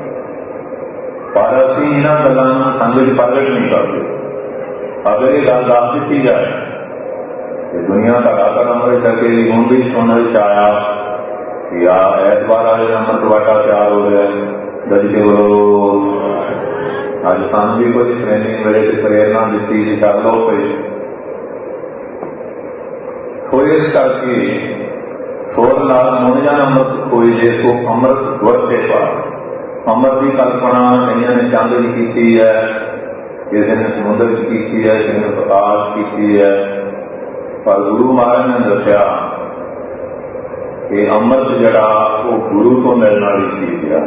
पर असीं इन्हां गल्लां नूं संगत प्रगट नहीं करते। अगर ये गल दस दी जाए दुनिया का राकर अमृत करके हूँ भी सुनने आया या ऐतवार आज अमृत वाटा तैयार हो गया दज के बोलो अज सानू भी कुछ ट्रेनिंग मेरे से प्रेरणा दी कर लो तो इस करके सुर नाल मुन जान अमृत कोई जे सो अमृत वर्ते पा अमृत की कल्पना कईयां ने चांद की की है किसी ने समुद्र की है किसी ने प्रकाश की है पर गुरु महाराज ने दसिया कि अमृत जड़ा वो गुरु को मिलने वाली चीज है।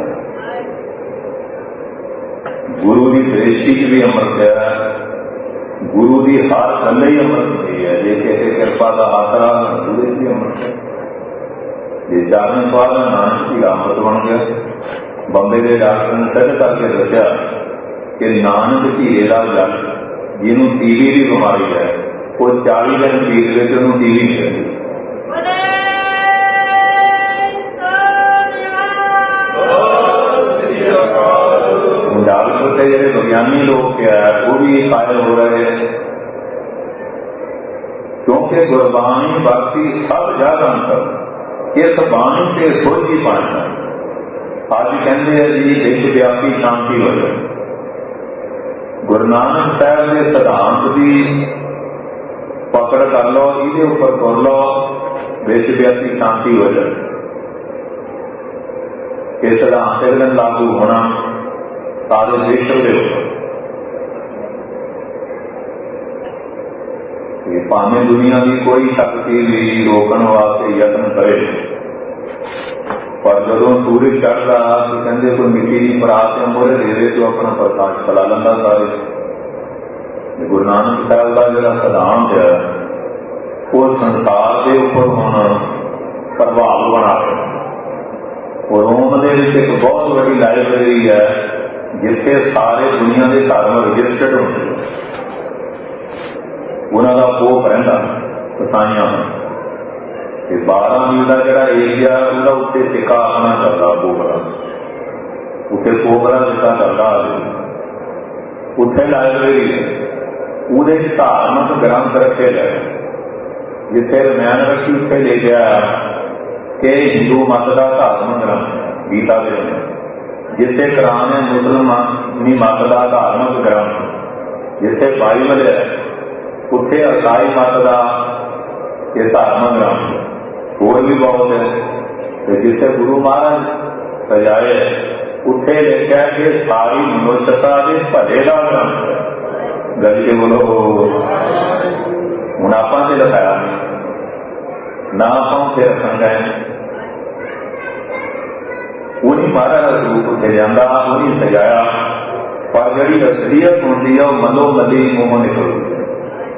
गुरु की सृष्टि भी अमृत है, गुरु की हर गल ही अमृत होती है। जे किसी कृपा का आसरा गुरु भी अमृत है। जे चारण स्वाद नानक जी अमृत बन गया। बंबे के डॉक्टर ने सिद्ध करके दसिया कि नानक हीरे का जल जिन्हों टीवी की बीमारी है वो 40 दिन पीठ में उन्होंने टीवी नहीं रहती। डॉक्टर के जो विज्ञानी लोग क्या है वो भी कायल हो रहे हैं क्योंकि गुरबाणी बाकी सब जगह अंतर इस बाणी से सोची पाना अज कहते हैं जी विश्वव्यापी शांति हो जाए। गुरु नानक साहब के सिद्धांत की पकड़ कर लो इहदे उपर तुर लो विश्वव्यापी शांति हो जाए। ये सिद्धांत एक दिन लागू होना सारे विश्व के भावें दुनिया की कोई शक्ति भी रोकने वास्ते यत्न करे पर जो सूरज चढ़ता तो कहते कोई मिट्टी की परात मोहरे दे दे तो अपना प्रकाश फैला लेंदा सारे। गुरु नानक साहब का जो सिद्धांत है वो संसार के उपर होना प्रभाव बना रहे। रोम के एक बहुत बड़ी लाइब्रेरी है जिथे सारे दुनिया के धर्म रजिस्टर्ड होंगे उन्होंने पोप रहा ईसाइया 12 मील का जोड़ा एरिया उसका उत्ते सिक्का अपना चलता पोपरा उत्थे पोपरा सिक्का चलता उत्थे लाइब्रेरी है उहदे धार्मिक ग्रंथ रखे गए जिथे रमैन रखी उत्थे लिखा कि हिंदू मत का धार्मिक ग्रंथ गीता के जिथे कुरान है मुसलमानी मत का धार्मिक ग्रंथ जिथे बाइबल है उत्थे ईसाई मत का ये धार्मिक ग्रंथ होर भी बहुत है। जिथे गुरु महाराज सजाए उत्थे लिखा कि सारी मनुष्यता के भले का ग्रंथ है। गल के बोलो हूँ आप लिखाया ना आप उसे रखन गए उन्हीं महाराज का रूप उत्थे जाता उन्हीं सजाया पर जी असलियत होती है मलो मली मूहों निकलती है।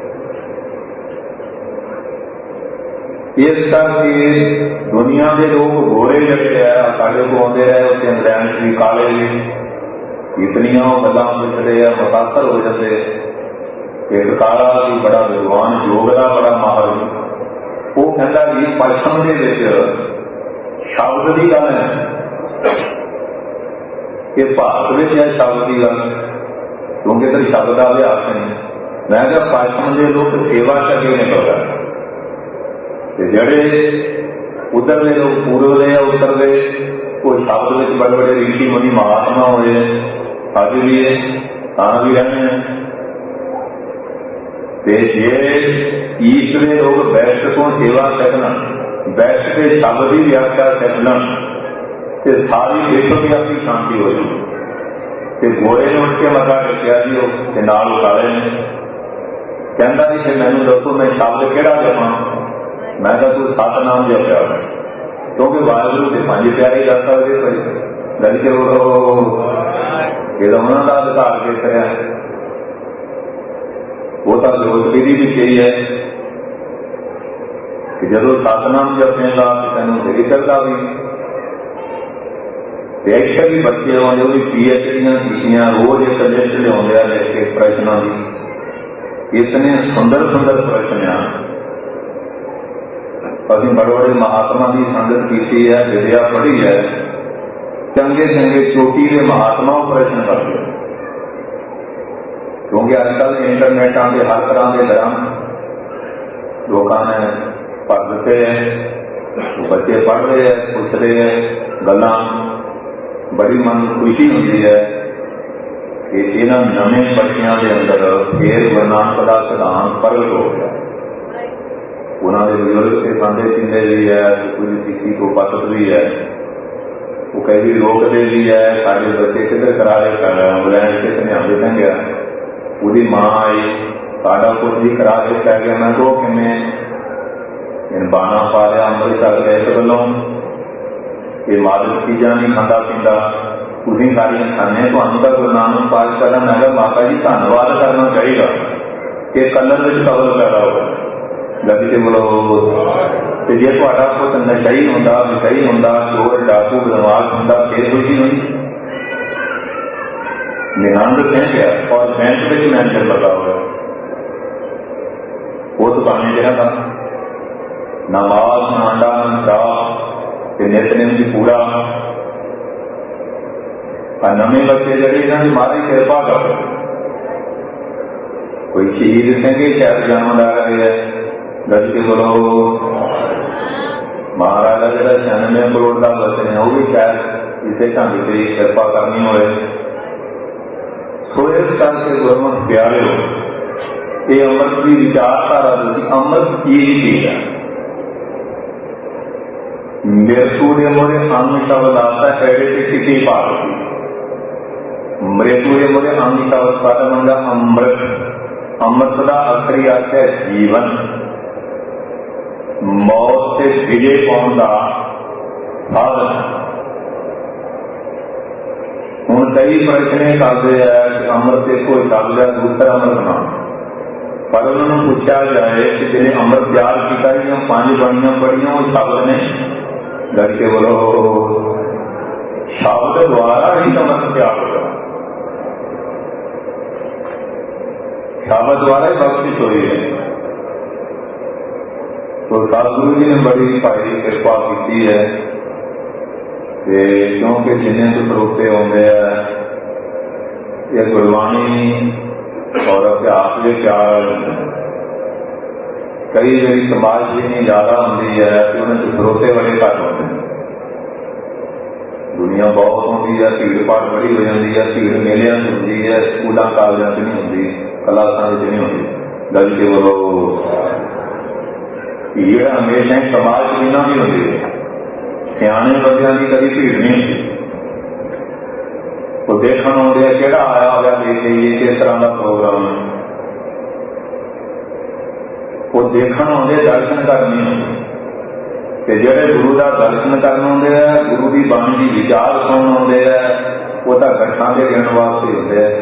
इस करके दुनिया के लोग गोरे जड़े है साढ़े को आते रहे उत्थे इंग्लैंड भी काले भी इतनिया गल्लां पुछते हैं मुतासर हो जाते। एक काला भी बड़ा विद्वान योग का बड़ा माहर वो कहता जी पश्चिम के शब्द की गल है कि भारत में है शब्द की गल क्योंकि इधर शब्द का अभ्यास नहीं। मैं क्या पश्चिम के लोग सेवा करके निकल गए जड़े उधर के लोग पूर्व दे उत्तर दे वो शब्द में बड़े बड़े ऋषि मुनि महात्मा हुए अज भी है आना भी रहने हैं। जे ईस्ट के लोग बैठ को सेवा करना बैठ के शब्द की व्याख्या करना तो सारी विश्व की अपनी शांति हो जाए। तो गोरे ने उठ के मथा टेकिया जी वो नाल उठाले ने, कहता जी कि मैनू दसो मैं शब्द केड़ा जपा। मैं कहा तू सतनाम जपया, क्योंकि वाहिगुरू के पंज प्यारे कर सकते भाई गल के ये तो उन्होंने का अधिकार के करें, वो तो जोत विधि भी यही है कि जो सतनाम जपेगा तो तेन सही चलता भी। इतने भी बच्चे आते वो PhD की रोज एक लिस्ट लिया लिख प्रश्नों की, इतने सुंदर सुंदर प्रश्न आ। अभी बड़े बड़े महात्मा की संगत की है, विद्या पढ़ी है, चंगे चंगे चोटी के महात्मा प्रश्न करते, क्योंकि अजकल इंटरनेटा के हर तरह के ग्रंथ लोगों ने पढ़ दिते हैं, बच्चे पढ़ रहे हैं, पूछ रहे हैं गल्लां। बड़ी मन खुशी होती है कि इन्होंने नवे बच्चों के अंदर फिर गुरु नानक का सिद्धांत प्रगट हो गया। उन्होंने बुजुर्ग से खाते पीते भी है, कुछ सिक्खी को पसंद भी है, वो कई रोकते भी है। सारे बच्चे किधर करा रहे कर रहे इंग्लैंड से कन्याते तक गया, पूरी माँ आई साडा कुछ भी करा के कह गया। मैं तो कि बाना पा लिया अमृत छक लिया, इस गलों ये मादक चीजा नहीं खाता पीता, उसी सारियां खाने तो गुरु नानक पातशाह का मैं माता जी धन्यवाद करना चाहिए कि कलर में कबल पैदा हो गति से बोलो। तो जे थोड़ा पुत नशई होंदा, विषई होंदा, चोर डाकू बदमाश होंदा, फिर खुशी हुई। निनंद सिंह है और बैंक में मैनेजर लगा हुआ, वो तो सामने जगह था नमाज नांडा चाह नितनेम की पूरा। नवे बच्चे जड़े इन्हों की मारी कृपा कर, कोई शहीद सिंह शायद जन्म ला रहे है, गल के बोलो। महाराजा जो 96 करोड़ का बच्चे हैं, वो भी शायद इसे ढंग से कृपा करनी हो। सो इस करके गुरमुख प्यारे हो, ये अमृत की विचारधारा अमृत की चीज है। मृत्यु ने मोरे अंग शब्द आता है किसी पार की, मृत्यु ने मोरे अंग शब्द का मंगा अमृत। अमृत का आखिरी अर्थ है जीवन, मौत से विजय पाने का साधन। हुण कई प्रश्न करते हैं कि अमृत देखो शब्द है, दूसरा अमृत नाम, पर उन्होंने पूछा जाए कि जिन्हें अमृत तैयार किया 5 बाणियां पढ़िया वो शब्द ने गल के बोलो। शब्द द्वारा ही अमृत तैयार होगा, शब्द द्वारा ही बख्शिश हुई है। तो सतगुरु जी ने बड़ी भारी कृपा की है, क्योंकि जिन्हें तो परोते होंगे है ये गुरबाणी और अभ्यास के प्यार। कई जी समाज जिनी ज्यादा होंगी है कि उन्हें परोते बड़े घट होते हैं, दुनिया बहुत होती है, भीड़ भाड़ बड़ी हो जाती है, भीड़ मेलिया होती है, स्कूलों कॉलेजों से नहीं होती, क्लासा नहीं होती। गल के बोलो भीड़ हमेशा समाज बिना भी होती है, सियाने बंदियां की कभी भीड़ नहीं होती। वो देखने आते केड़ा आया होगा देख लीजिए किस तरह का प्रोग्राम है, वो देखने आते दर्शन करने होंगे। जेडे गुरु का दर्शन करने आते हैं, गुरु की बाणी की विचार सुन आते हैं, वो तो घटना के गिणन वास्ते होते हैं।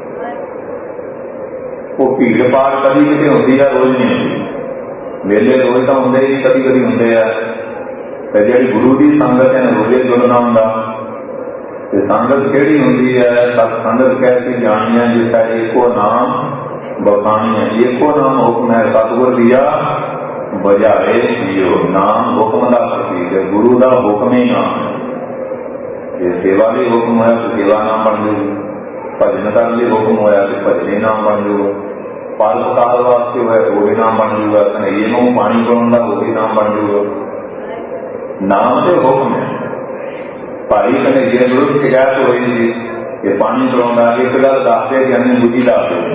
वो भीड़ भाड़ कभी कितने होती है, रोज नहीं होती। मेले रोज तो होंगे ही, कभी कभी होंगे है। जी गुरु की संगत है रोजे जुड़ना होंगे। संगत केड़ी होंगी है, सत्संगत कैसी जानी है जिसका एको नाम बखानी है। एको नाम हुक्म है सतगुर दिया बजाए जियो, नाम हुक्म का प्रतीक है, गुरु का हुक्म ही नाम है। जे सेवा भी हुक्म होया तो सेवा नाम बन जाएगी, भजन करने लिए हुक्म होया तो भजन ही नाम बन जाऊगा, परोपकार वास्ते होया तो वो भी नाम बन जाऊगा, कन्हैये नूं पानी पिलाउण दा वो भी नाम बन जाऊगा। नाम से हुक्म है। भाई कन्हैये विरुद्ध शिकायत हो रही थी कि पानी पिलाउंदा, एक गल दसदे कि अन्य दूजी दसदे।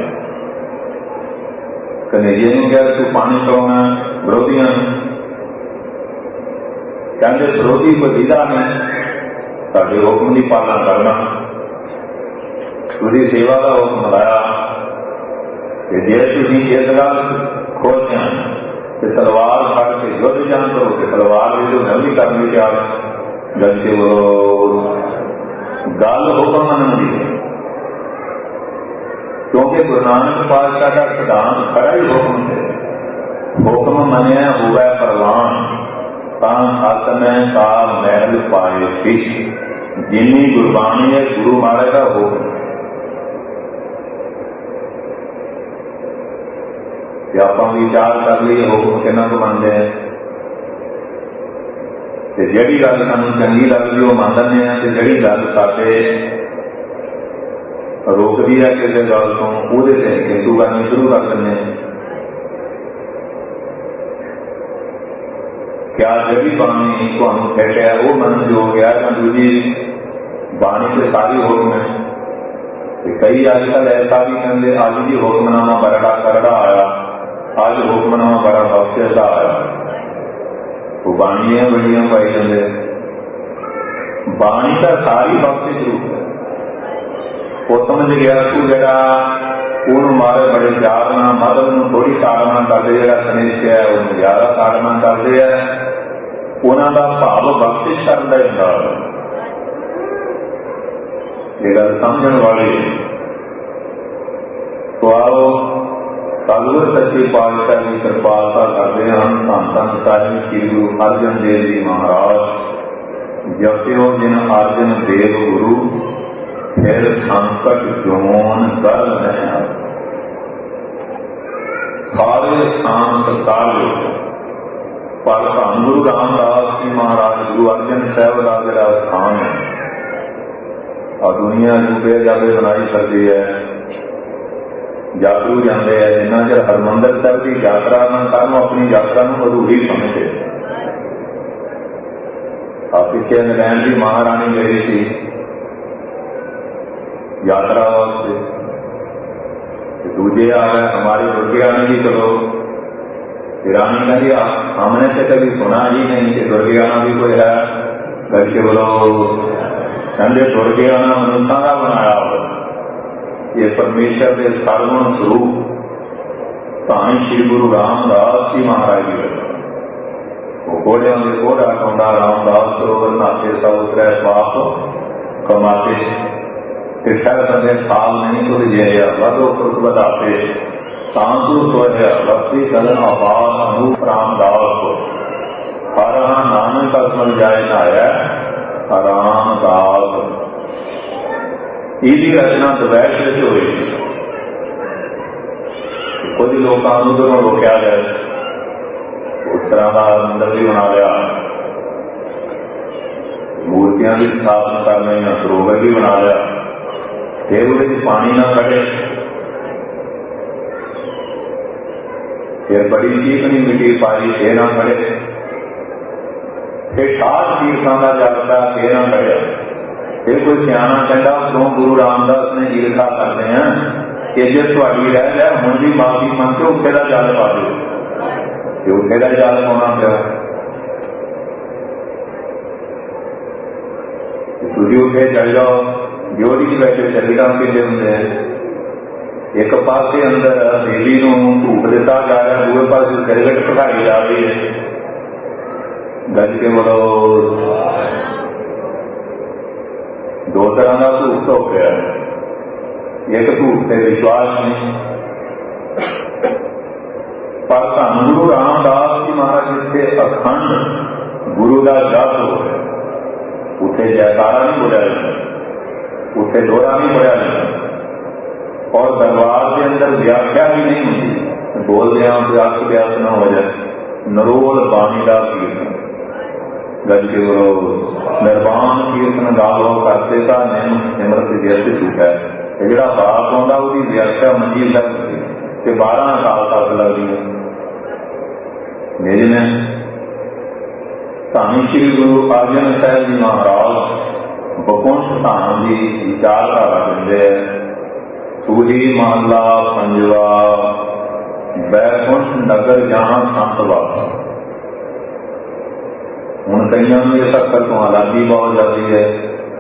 कन्हैये नूं कहा तू पानी पिलाउणा, विरोधियां कहते विरोधी बजीदा ने ਤੁਹਾਡੇ ਹੁਕਮ ਦੀ ਪਾਲਣਾ ਕਰਨਾ। ਤੁਸੀਂ ਸੇਵਾ ਦਾ ਹੁਕਮ ਲਾਇਆ ਕਿ ਜੇ ਤੁਸੀਂ ਇਸ ਗੱਲ ਖੋਲਦੇ ਤੇ ਤਲਵਾਰ ਫੜ ਕੇ ਯੁੱਧ ਜਾਣ ਕਰੋ ਕਿ ਤਲਵਾਰ ਵੀ ਜੋ ਮੈਂ ਵੀ ਕਰਨ ਲਈ ਤਿਆਰ ਜਦ ਕਿ ਉਹ ਗੱਲ ਹੁਕਮ ਮੰਨਣ ਦੀ ਹੈ, ਕਿਉਂਕਿ ਗੁਰੂ ਨਾਨਕ ਪਾਤਸ਼ਾਹ ਦਾ ਸਿਧਾਂਤ ਖੜਾ ਹੀ ਹੁਕਮ ਹੈ। ਹੁਕਮ ਮੰਨਿਆ ਹੋਵੇ ਪ੍ਰਵਾਨ ਤਾਂ ਸਤ ਮੈਂ ਕਾ ਮਹਿਲ ਪਾਏ ਸੀ। ਜਿੰਨੀ ਗੁਰਬਾਣੀ ਹੈ ਗੁਰੂ ਮਹਾਰਾਜ ਦਾ ਹੁਕਮ। ਜੇ ਆਪਾਂ ਵਿਚਾਰ ਕਰ ਲਈਏ ਹੁਕਮ ਕਿਹਨਾਂ ਤੋਂ ਮੰਨਦੇ ਹਾਂ, ਤੇ ਜਿਹੜੀ ਗੱਲ ਸਾਨੂੰ ਚੰਗੀ ਲੱਗਦੀ ਉਹ ਮੰਨ ਲੈਂਦੇ ਹਾਂ, ਤੇ ਜਿਹੜੀ ਗੱਲ ਸਾਡੇ ਰੋਕਦੀ ਹੈ ਕਿਸੇ ਗੱਲ ਤੋਂ ਉਹਦੇ ਤੇ ਕਿੰਤੂ ਕਰਨੀ ਸ਼ੁਰੂ ਕਰ ਦਿੰਦੇ ਹਾਂ। ਕਿਆ ਜਿਹੜੀ ਬਾਣੀ ਤੁਹਾਨੂੰ ਫਿੱਟ ਹੈ ਉਹ ਮੰਨਣਯੋਗ ਹੈ ਜਾਂ ਦੂਜੀ ਬਾਣੀ ਤੇ ਸਾਰੀ ਹੁਕਮ ਹੈ। ਤੇ ਕਈ ਅੱਜ ਕੱਲ੍ਹ ਐਸਾ ਵੀ ਕਹਿੰਦੇ ਅੱਜ ਵੀ ਹੁਕਮਨਾਮਾ ਬੜਾ ਕਰੜਾ ਆਇਆ, ਅੱਜ ਹੁਕਮਨਾਮਾ ਬੜਾ ਬਖਸ਼ਿਸ਼ ਦਾ ਆਇਆ। ਉਹ ਬਾਣੀਆਂ ਬੜੀਆਂ ਪਾਈ ਜਾਂਦੇ। ਬਾਣੀ ਦਾ ਸਾਰੀ ਬਖਸ਼ਿਸ਼ ਰੂਪ ਹੈ। ਉਤਮ ਜਗਿਆਸੂ ਜਿਹੜਾ ਉਹਨੂੰ ਮਾਰੇ ਬੜੇ ਪਿਆਰ ਨਾਲ ਮਦਦ ਨੂੰ ਥੋੜੀ ਤਾੜਨਾ ਕਰਦੇ, ਜਿਹੜਾ ਕਨੇਸ਼ ਹੈ ਉਹਨੂੰ ਜ਼ਿਆਦਾ ਤਾੜਨਾ ਕਰਦੇ ਹੈ। ਉਹਨਾਂ ਦਾ ਭਾਵ ਬਖਸ਼ਿਸ਼ ਕਰਨ ਦਾ ਹੁੰਦਾ। ਇਹ ਗੱਲ ਸਮਝਣ ਵਾਲੀ ਤੋਂ ਆਓ ਸਤਿਗੁਰ ਸੱਚੇ ਪਾਤਸ਼ਾਹ ਦੀ ਕਿਰਪਾਲਤਾ ਕਰਦੇ ਹਨ। ਧੰਨ ਧੰਨ ਸਾਹਿਬ ਸ੍ਰੀ ਗੁਰੂ ਅਰਜਨ ਦੇਵ ਜੀ ਮਹਾਰਾਜ। ਜਪਿਓ ਜਿਨ ਅਰਜਨ ਦੇਵ ਗੁਰੂ ਫਿਰ ਸੰਕਟ ਜੋਨ ਕਰ ਰਹਿਆ। ਸਾਰੇ ਸ਼ਾਂਤ ਕਾਲ ਪਰ ਧੰਨ ਗੁਰੂ ਰਾਮਦਾਸ ਜੀ ਮਹਾਰਾਜ ਗੁਰੂ ਅਰਜਨ ਸਾਹਿਬ ਦਾ ਜਿਹੜਾ ਸਥਾਨ ਹੈ ਆ ਦੁਨੀਆ ਨੂੰ ਬੇਜਾਬੇ ਬਣਾਈ ਕਰਦੀ ਹੈ। ਯਾਤਰੂ ਜਾਂਦੇ ਹੈ, ਜਿੰਨਾ ਚਿਰ ਹਰਿਮੰਦਰ ਸਾਹਿਬ ਦੀ ਯਾਤਰਾ ਨਾ ਕਰਨ ਆਪਣੀ ਯਾਤਰਾ ਨੂੰ ਅਧੂਰੀ ਸਮਝਦੇ। ਆ ਪਿੱਛੇ ਇੰਗਲੈਂਡ ਦੀ ਮਹਾਰਾਣੀ ਗਈ ਸੀ यात्रा वास्ते, दूजे आ गए हमारे दुर्गियानी जी चलो। रानी कहती हमने तो कभी सुना ही नहीं कि दुर्गियाना भी कोई है। करके बोलो कहते दुर्गियाना मनुष्यों का बनाया हो, ये परमेश्वर के सर्वगुण स्वरूप धानी श्री गुरु रामदास जी महाराज जी वो घोड़िया के घोड़ा टोंडा रामदास सरोवर नहाते सब उतरे पाप कमाते बंदे साल नहीं तो जे वधो खुद ਵਧਾਤੇ सांतु सोया भक्ति कलन अपार अनूप रामदास हर नानक असमल जाए नहाया रामदास। ਇਹਦੀ ਰਚਨਾ ਦਵੈਸ਼ ਵਿੱਚ ਹੋਈ। ਕੁਝ ਲੋਕਾਂ ਨੂੰ ਜਦੋਂ ਰੋਕਿਆ ਜਾਏ ਉਸ ਤਰ੍ਹਾਂ ਦਾ ਮੰਦਰ ਵੀ ਬਣਾ ਲਿਆ, ਮੂਰਤੀਆਂ ਦੀ ਸਥਾਪਨਾ ਕਰ ਲਈਆਂ, ਸਰੋਵਰ ਵੀ ਬਣਾ ਲਿਆ। ਫਿਰ ਉਹਦੇ ਚ ਪਾਣੀ ਨਾ ਕੱਢੇ, ਫਿਰ ਬੜੀ ਚੀਕਣੀ ਮਿੱਟੀ ਪਾਈ ਫੇਰ ਨਾ ਕੱਢੇ, ਫਿਰ 60 ਤੀਰਥਾਂ ਦਾ ਜਪਦਾ ਫੇਰ ਨਾ ਕੱਢਿਆ। ਫਿਰ ਕੋਈ ਸਿਆਣਾ ਕਹਿੰਦਾ ਕਿਉਂ ਗੁਰੂ ਰਾਮਦਾਸ ਨੇ ਈਰਖਾ ਕਰਦੇ ਆ ਕਿ ਜੇ ਤੁਹਾਡੀ ਰਹਿ ਜਾ ਹੁਣ ਵੀ ਮਾਫੀ ਮੰਗ ਕੇ ਉੱਥੇ ਦਾ ਜਲ ਪਾ ਦਿਓ, ਤੇ ਉੱਥੇ ਦਾ ਜਲ ਪਾਉਣਾ ਪਿਆ। ਤੁਸੀਂ ਉੱਥੇ ਚੱਲ ਜਾਓ, ਡਿਓੜੀ ਚ ਬੈਠੇ ਚੱਲੀਰਾਮ ਪੀਂਦੇ ਹੁੰਦੇ, ਇੱਕ ਪਾਸੇ ਅੰਦਰ ਦੇਵੀ ਨੂੰ ਧੂਪ ਦਿੱਤਾ ਜਾ ਰਿਹਾ, ਦੂਏ ਪਾਸੇ ਸਿਰਗਟ ਭਖਾਈ ਜਾ ਰਹੀ ਹੈ। ਗੱਜ ਕੇ ਬੋਲੋ। ਦੋ ਤਰ੍ਹਾਂ ਦਾ ਧੂਪ ਹੋ ਗਿਆ, ਇੱਕ ਧੂਪ ਤੇ ਵਿਸ਼ਵਾਸ ਨਹੀਂ। ਪਰ ਧੰਨ ਗੁਰੂ ਰਾਮਦਾਸ ਜੀ ਮਹਾਰਾਜ ਜਿੱਥੇ ਅਖੰਡ ਗੁਰੂ ਦਾ ਜਪ ਹੋ ਰਿਹਾ, ਉੱਥੇ ਜੈਕਾਰਾ ਨਹੀਂ ਬੋਲਿਆ ਜਾਂਦਾ, ਉੱਥੇ ਦੋਹਰਾ ਨਹੀਂ ਪੜਿਆ ਜਾਂਦਾ, ਔਰ ਦਰਬਾਰ ਦੇ ਅੰਦਰ ਵਿਆਖਿਆ ਵੀ ਨਹੀਂ ਹੁੰਦੀ। ਬੋਲਦੇ ਹਾਂ ਵਿਆਸ ਵਿਆਸ ਨਾ ਹੋ ਜਾਏ, ਨਰੋਲ ਬਾਣੀ ਦਾ ਕੀਰਤਨ ਗੱਜ ਕੇ ਬੋਲੋ। ਨਿਰਵਾਣ ਕੀਰਤਨ ਗਾਲੋ ਕਰਤੇ ਤਾਂ ਨੈਣ ਸਿਮਰਤ ਵਿਅਰਥ ਝੂਠਾ। ਇਹ ਜਿਹੜਾ ਬਾਪ ਆਉਂਦਾ ਉਹਦੀ ਵਿਆਖਿਆ ਮੰਜੀ ਲੱਗਦੀ ਤੇ 12 ਸਾਲ ਤੱਕ ਲੱਗਦੀ ਹੈ। ਮੇਰੇ ਨੇ ਧੰਨ ਸ਼੍ਰੀ ਗੁਰੂ ਅਰਜਨ ਸਾਹਿਬ ਜੀ ਮਹਾਰਾਜ ਬਕੁੰਠ ਧਾਮ ਦੀ ਵਿਚਾਰਧਾਰਾ ਦਿੰਦੇ ਹੈ। ਸੂਹੀ ਮਹੱਲਾ ਪੰਜਵਾ, ਬੈਕੁੰਠ ਨਗਰ ਜਹਾਂ ਸੰਤ ਵਾਸ। ਹੁਣ ਕਈਆਂ ਨੂੰ ਇਹ ਚੱਕਰ ਤੋਂ ਹਾਲਾਤੀ ਬਹੁਤ ਜਾਂਦੀ ਹੈ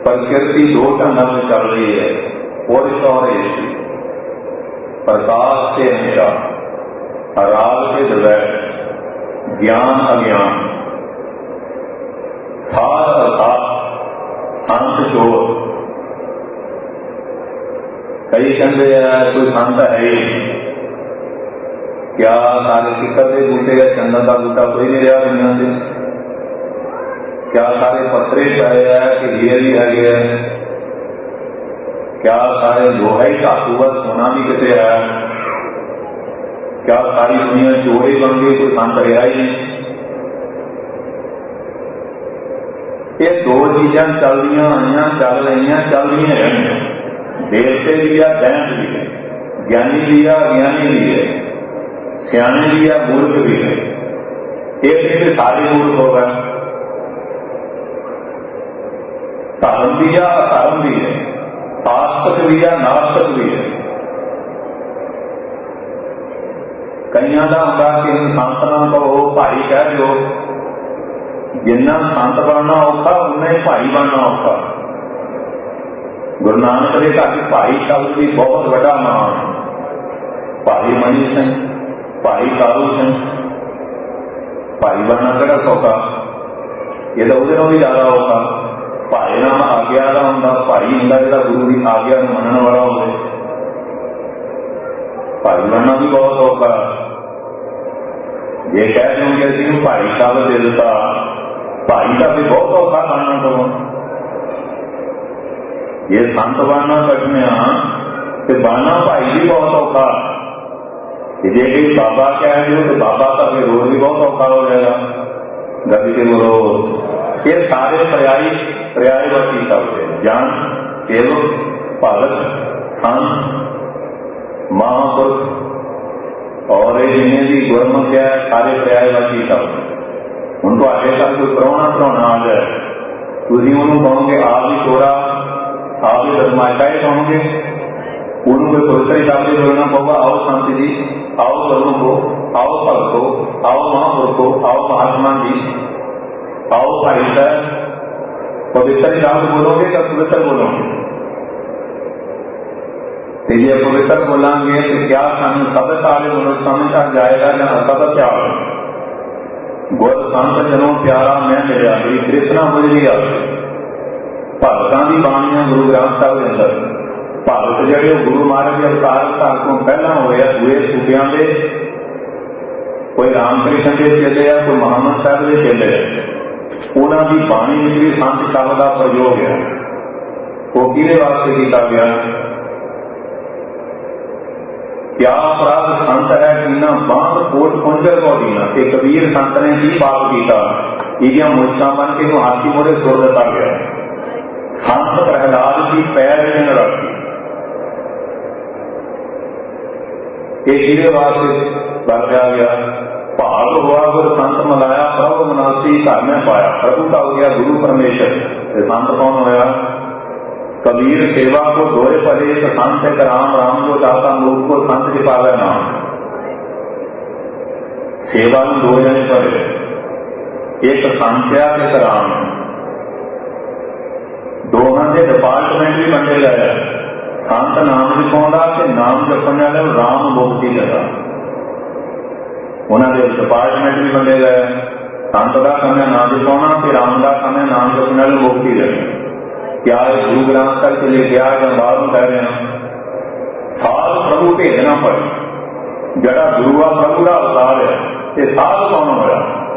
प्रकृति दो ढंगों में चल रही है, पुरुष और ऐसी। प्रकाश से अंधेरा, राग से द्वैत, ज्ञान अज्ञान, सार अर्थात संत चोर। कई कहते हैं कोई संत है ही नहीं। क्या सारे किकर के बूटे या चंदन का बूटा कोई नहीं रहा दुनिया से? क्या सारे पत्रे पए है कि हीरे भी है? क्या सारे लोहा ही धातु व सोना भी कितने है? क्या सारी दुनिया चोरी बन गई, कोई संत रहा ही नहीं? ये दो चीजा चलदियां आईया, चल रही, चल रही रहनिया। देवते भी है, दैंत भी है, ज्ञानी भी है, अज्ञानी भी है, सियाने भी है, मूर्ख भी है। एक नहीं सारे मूर्ख हो गए। धर्म भी है, अधर्म भी है, आस्तिक भी है, नास्तिक भी है। कईयां का होंगे कि संत ना कहो, भाई कह दो। जिन्ना संत बनना औखा, उन्ना ही भाई बनना औखा। गुरु नानक ने कहा कि भाई शब्द भी बहुत बड़ा मान। भाई मनी सिंह, भाई कालू सिंह, भाई बनना किहड़ा सौखा? ये तो उहदे नालों भी ज्यादा औखा। भाई नाम आग्या वाला हुंदा, भाई हुंदा जिहड़ा गुरु की आग्या नूं मनण वाला होवे। भाई बनना भी बहुत औखा। जे कह दोगे असीं भाई शब्द दे दिता, भाई का भी बहुत औखा बनना। तो ये संत बनना कठिन तो बनना भाई भी बहुत औखा। जे कोई बाबा कह दो तो बाबा का फिर रोज भी बहुत औखा हो जाएगा। गति के बोलो, ये सारे पर्यायवाची शब्द है। ज्ञान, सेवक, भगत, संत, महापुरुष और ये जिन्हें भी गुरमुख है, सारे पर्यायवाची शब्द। उनको आगे तक कोई प्राहुणा आ जाए, तुम उन्होंने कहोगे आप भी चोरा, आप भी बदमाशा ही कहोगे। उन्होंने कोई पवित्र शब्द बोलना पड़ेगा। आओ संत जी, आओ गुरमुखो, आओ भगतो, आओ महापुरुषो, आओ महात्मा जी, आओ भाई साहब। पवित्र शब्द बोलोगे तो पवित्र बोलोगे। ये पवित्र बोलेंगे तो क्या सानू सबक आगे मनुष्य समझ आ जाएगा या सबक क्या हो? गुर संत जनों प्यारा मैं मिलिया, मेरी कृष्णा मुझ गया। भगतां दी बाणियां गुरु ग्रंथ साहिब दे अंदर भगत जिहड़े गुरु महाराज के अवतार काल तो पहला होए दूए सूबियां दे, कोई रामकृष्ण के चेले है, कोई मुहम्मद साहब के चेले है। उन्हां दी बाणी विच भी संत शब्द का प्रयोग है। वो किहदे वास्ते कीता गया? क्या अपराध संत है कीना बांध कोट पुंजर को दीना। एक कबीर संत ने की पाप किया, इहदियां मूर्छां बन के हाथी मोड़े सुर दिता गया। संत प्रहलाद की पैर में रखी। ये किहदे वास्ते बरतया गया? भाग हुआ गुर संत मलाया, प्रभु मनासी घर में पाया। प्रभु का हो गया गुरु परमेश्वर। संत कौन होया? कबीर सेवा को दोरे परे, संत एक राम, राम को दाता, मूर्ख को संत के पावे नाम। सेवा में दो जने परे, एक संत्या के राम। दोनों के डिपार्टमेंट भी बने गए। संत नाम लिखा कि नाम जपने वाले राम मुक्ति देता। उन्होंने डिपार्टमेंट भी बने गए। संत का समय नाम लिखा कि राम का समय नाम जपने वाले मुक्ति देता। क्या गुरु ग्रंथ तक के लिए क्या बाहरों कह रहे हैं? साध प्रभु भेजना पड़े। जड़ा गुरु आ प्रभु का अवतार है, ये साध कौन होया?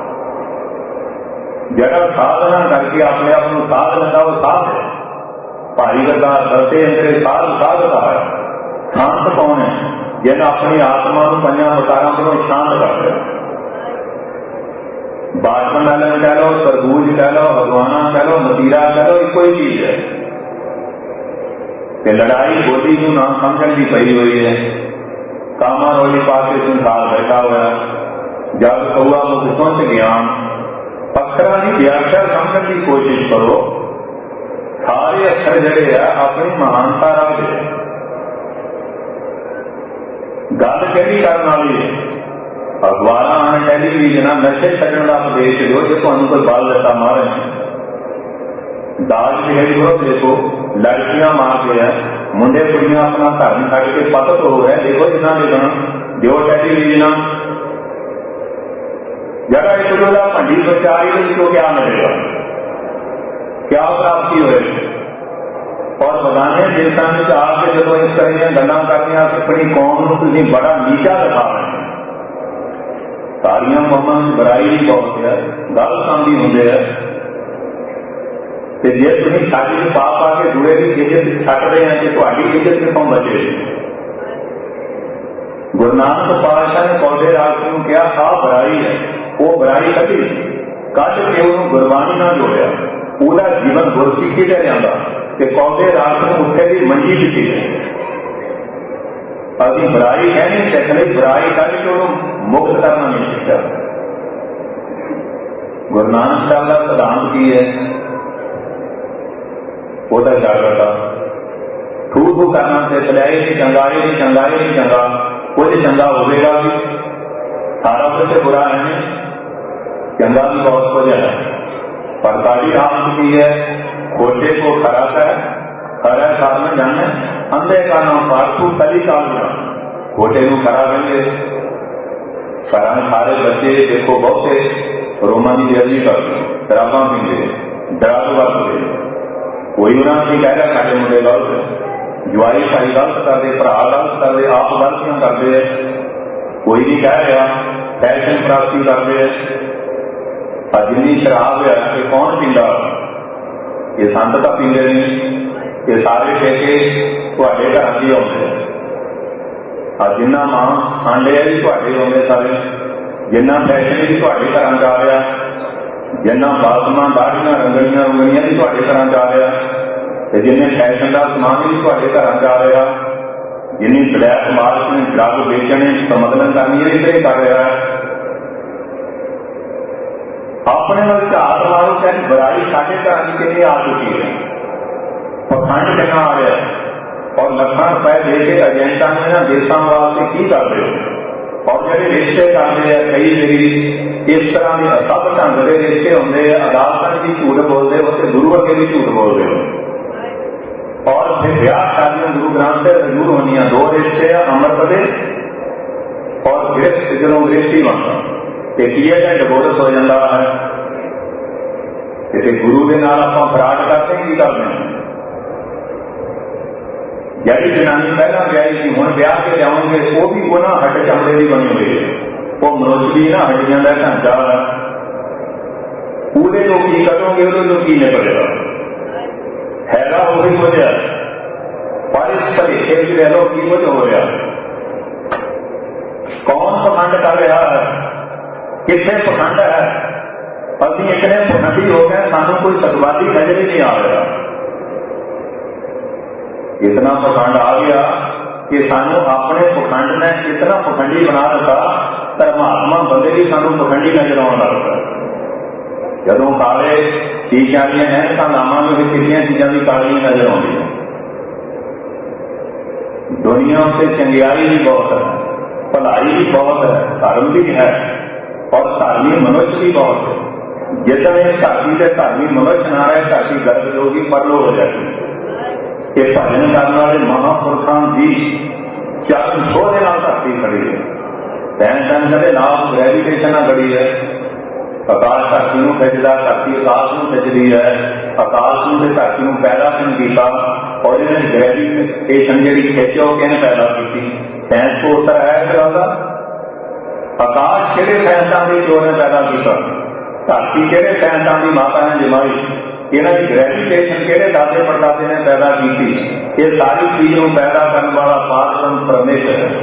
जड़ा साधना करके अपने आप को साध लेता वो साध है। भाई का दरते अंदर साध का है। शांत कौन है? जिन अपनी आत्मा को पंजा विकारों को शांत कर दे। बाटमैलन कह लो, तरबूज कह लो, भगवाना कह लो, मतीरा कह लो, एक कोई चीज है। लड़ाई गोदी को नाम समझण की पई हुई है। कामा रोली पाके संसार बैठा हुआ। जब कौआ मुख सुन ज्ञान, अक्षरा की व्याख्या समझण की कोशिश करो। सारे अक्षर जड़े है अपनी महानता रखते। गल कहनी करने वाली है। अखबार आने टेलीविजन नशे छड्डण का उपदेश दो जो तुहानूं कोई बल दिता मारे। दाज दिहाड़ी बहुत देखो, लड़कियां मारते हैं, मुंडे कुड़ियां अपना धर्म छड़ के पतत हो रहे। देखो जिन्ना देखना जो टेलीविजन जरा एक दूसरा भंडी प्रचारी को क्या मिलेगा, क्या प्राप्ति होएगी। और बगाने देशों में आके जो इस तरह दी गल्लां करनियां अपनी कौम नूं तुसीं बड़ा नीचा दिखा रहे हैं। सारियां कौमां में बुराई भी बहुत है, गलत काम भी होंदे है। जे तुसीं साडी नूं पा पा के दूए की इज्जत छड्डदे हैं कि तुहाडी इज्जत कित्थों बचे। गुरु नानक पातशाह ने कौडे राज नूं कहा आ बुराई है, वो बुराई कभी कद के उन्होंने गुरबाणी ना जोड़िया, पूरा जीवन गुरसिੱਖੀ ते लिआंदा ते कौडे राज नूं उत्थे दी मंजी दित्ती है। असीं बुराई है नहीं सिख लई, बुराई करके उन्होंने मुक्त करना नहीं सीखा। गुरु नानक साहब का सिद्धांत की है, ਉਹਦਾ ਜਾਗਰਤਾ ठू ठू करना से भलाई नहीं चंगा, ये नहीं चंगा, ये नहीं चंगा, कुछ चंगा होगा भी, सारा कुछ बुरा है नहीं, चंगा भी बहुत कुछ है। पर साड़ी हालत की है, खोटे को खरा है, खरा काल में जाने, अंधे का नाम पार्थू कली काल में खोटे को खरा करेंगे। खरा सारे बच्चे देखो बहुते रोमानी जल्दी करते, शराबा पींदे, ड्रग वरतते, कोई उन्होंने नहीं कह रहा साढ़े मुंडे गलत, जवाई भाई गलत करते, भरा गलत करते, आप गलतियां करते हैं, कोई नहीं कह रहा फैशन प्राप्ति करते हैं। जिन्नी शराब है ये कौन पींदा, ये संत तो पींदे नहीं, ये सारे ठेके तुहाडे घर ही आउंदे आ। जिन्ना मां सांडे भी तुहाडे आउंदे सारे, जिन्ना फैशन भी तुहाडे घर जा रहा, जिन्ना बासमा दाढ़ियां रंगड़ियां रुंगड़ियां भी तुहाडे घर जा रहा, जिन्हें फैशन का समान भी तुहाडे घर जा रहा, जिन्नी ब्लैक मार्केट में ड्रग बेचने समगलन करनी है भी कर रहा है। अपने अधिकार मारो चाहे बुराई साढ़े घर की कितनी आ चुकी है, पखंड कितना आ रहा है, और लाखों रुपए दे के एजेंटा ने ना देशों वास्ते की कर रहे हो। और जो रिश्ते करते हैं कई बार इस तरह के सब ढंग के रिश्ते होंगे, अदालत भी झूठ बोलते हो तो गुरु अगे भी झूठ बोलते हो। और फिर ब्याह शादियां गुरु ग्रंथ से मंजूर होनी, दो रिश्ते अमृत दे और गृहस्थ जो गृहस्थी बनता एक डिवोर्स हो जाता है। किसी गुरु के नाल आपां फराड करते की करते हैं। जी जनानी पहला ब्याही थी हुण ब्याह के जाओगे वो भी वो ना हट चमड़े की बनी हुई है, वो मनुष्य की ना हड्डियां का ढांचा है, पूरे को की करोगे वो की निकलेगा हैगा वही वजह, पर इस भलेखे में रह लो की वजह हो रहा, कौन पखंड कर रहा है, कितने पखंड है। अभी इतने पखंडी हो गए सानू कोई सतवादी नजर ही नहीं आ रहा। इतना पखंड आ गया कि सानू अपने पखंड ने इतना पखंडी बना रखा, धर्मात्मा बंदे भी सानू पखंडी नजर आने लग पा। जदों काले शीशा दियां ऐनकां लावांगे कितनी चीज़ों की कालियां नजर आउंदियां। दुनिया से चंगियाई भी बहुत है, भलाई भी बहुत है, धर्म भी है और धार्मिक मनुष्य भी बहुत है। जितने धरती से धार्मिक मनुष्य ना रहे धरती गर्भ होगी, परलो हो जाती। ये भजन करने वाले महापुरुषों की चरण छो के नाल धरती खड़ी है। सैन सैन कदे नाम ग्रेविटेशन खड़ी है। आकाश धरती को खिंचदा, धरती आकाश को खिंचदी है, आकाश में धरती को पैदा नहीं किया और इन्हें ग्रेविटेशन जी खिंचो किने पैदा की। साइंस को उत्तर है चलाता आकाश किहड़े साइंसां की चोर ने पैदा किया, धरती किहड़े साइंसां की माता ने जमाई, इन्हां की ग्रेविटेशन किहड़े दादे परदादे ने पैदा की। ये सारी चीज को पैदा करने वाला पारब्रह्म परमेश्वर है।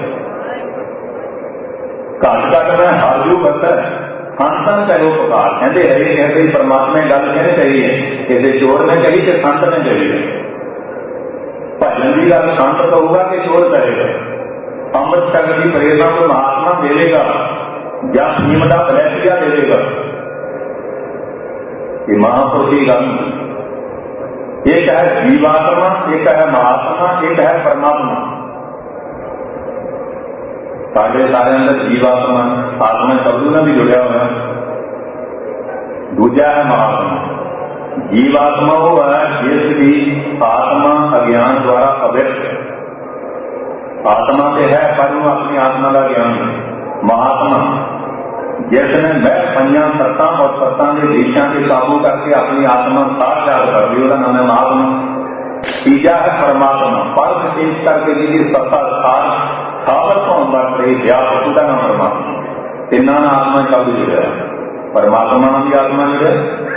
घट घट में हाजू बसर संतन करो पुकार, कहते हरे कहते परमात्मा ने गल कहने चाहिए, किसी चोर ने कही कि संत ने कही है। भजन की गल संत कहूगा कि चोर करेगा। अमृत शक्ति की प्रेरणा को महात्मा देगा या भीम का बलैसिया देगा। ये महापुरुष की गल, एक है जीवात्मा, एक है महात्मा, एक है परमात्मा। साढ़े सारे अंदर जीवात्मा आत्मा शब्द में भी जुड़िया हुआ है। दूजा है महात्मा, जीव आत्मा वो है जिसकी आत्मा अज्ञान द्वारा अव्यक्त है। आत्मा से है पर वो अपनी आत्मा का ज्ञान है। महात्मा जिसने मैं पंजा सत्ता और सत्ता के देशों के काबू करके अपनी आत्मा साक्षात कर ली, उसका नाम है महात्मा। तीजा है परमात्मा, पर चेंज करके जिसकी सत्ता साबित होने वर्त रही व्याप, उसका नाम परमात्मा। तिना आत्मा कब जुड़े? परमात्मा नाम की आत्मा जुड़े,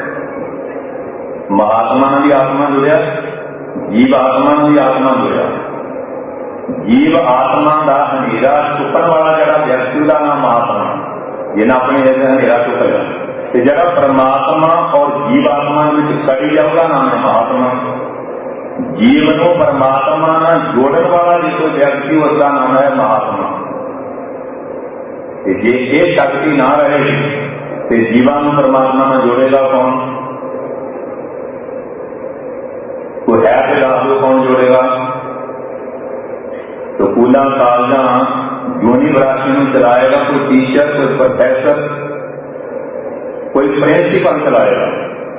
महात्मा नाम की आत्मा जुड़िया, जीव आत्मा नाम की आत्मा जुड़िया। जीव आत्मा का हनेरा चुकन वाला जरा व्यक्ति का नाम महात्मा, जिन्हें अपने जैसे हनेरा चुक लिया। तो जरा परमात्मा और जीव आत्मा में कटी जाऊगा नाम है महात्मा। जीव को परमात्मा न जोड़ने वाला जो व्यक्ति उसका नाम है महात्मा। ये एक शक्ति ना रहे तो जीवा को परमात्मा में जोड़ेगा कौन? कोई है तो दस दो कौन जोड़ेगा? स्कूलों कॉलेजा यूनिवर्सिटी में चलाएगा कोई टीचर, कोई प्रोफैसर, कोई प्रिंसिपल चलाएगा।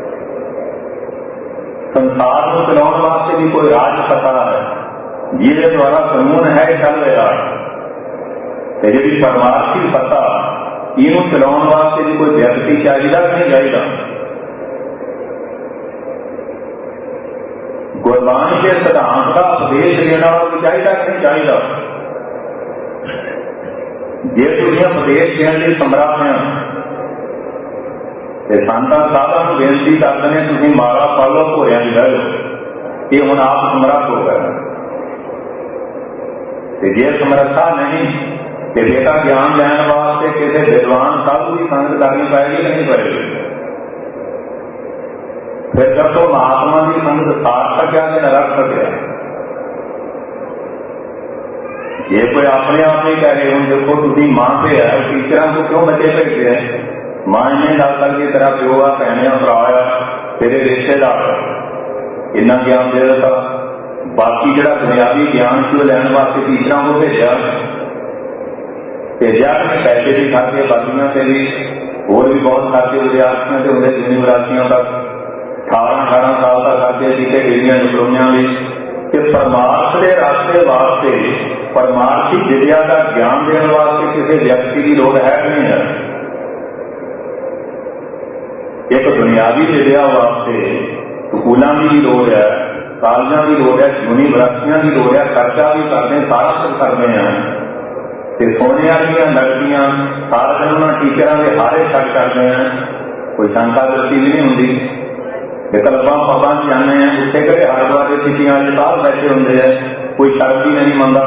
संसार को चलाने वास्ते भी कोई राज सत्ता है, जिसके द्वारा कानून है चल रहा है। जी परमार्थी सत्ता इनू चलाने वास्ते भी कोई व्यक्ति चाहिए नहीं चाहिए। गुरबाणी के सिद्धांत का उपदेश देना भी चाहिए नहीं चाहिए। जे तुम उपदेश देने के समर्थ हैं तो संतां साधा को बेनती करते हैं तुम माला पालो भोरिया की लो, ये हम आप समर्थ हो गए। जे समर्था नहीं तो बेटा ज्ञान लैन वास्ते किसी विद्वान साधु की संगत करनी पाएगी नहीं पाएगी। फिर जब तो महात्मा की संगत सार्थक या निरर्थक है। ये कोई अपने आप नहीं कह रहे। हम देखो तुम मां से है, टीचर को क्यों बच्चे भेजते हैं? मां ने दाता की तरह प्यो आ भैन भरा तेरे रिश्तेदार इन्ना ज्ञान दे दिता। बाकी जो बुनियादी ज्ञान से लैन वास्ते टीचर को भेजा पैसे भी खाते, बाकियों से भी होर भी बहुत खाते विद्यार्थियों से होंगे यूनिवर्सिटियों तक 18-18 साल तक खाते सीखे डिग्रियां डिप्लोमियां भी। कि परमार्थ के रास्ते वास्ते परमार्थी विद्या का ज्ञान देने वास्ते किसी व्यक्ति की लोड़ है कि नहीं है? एक बुनियादी विद्या वास्ते स्कूलों की भी लोड़ है, कॉलेजों की लोड़ है, यूनिवर्सिटियों की लोड़ है। खर्चा भी करते हैं, सारा कुछ करते हैं। सोने वाली लड़कियां सारा दिन उन्होंने टीचर के हारे खर्च करते हैं, कोई शंका दृष्टि भी नहीं होंगी। क्लबा पबा जाने हैं, उत्थे कई हरिद्वार के सिटियां साल बैठे होंगे है, कोई शर्त ही नहीं मनता।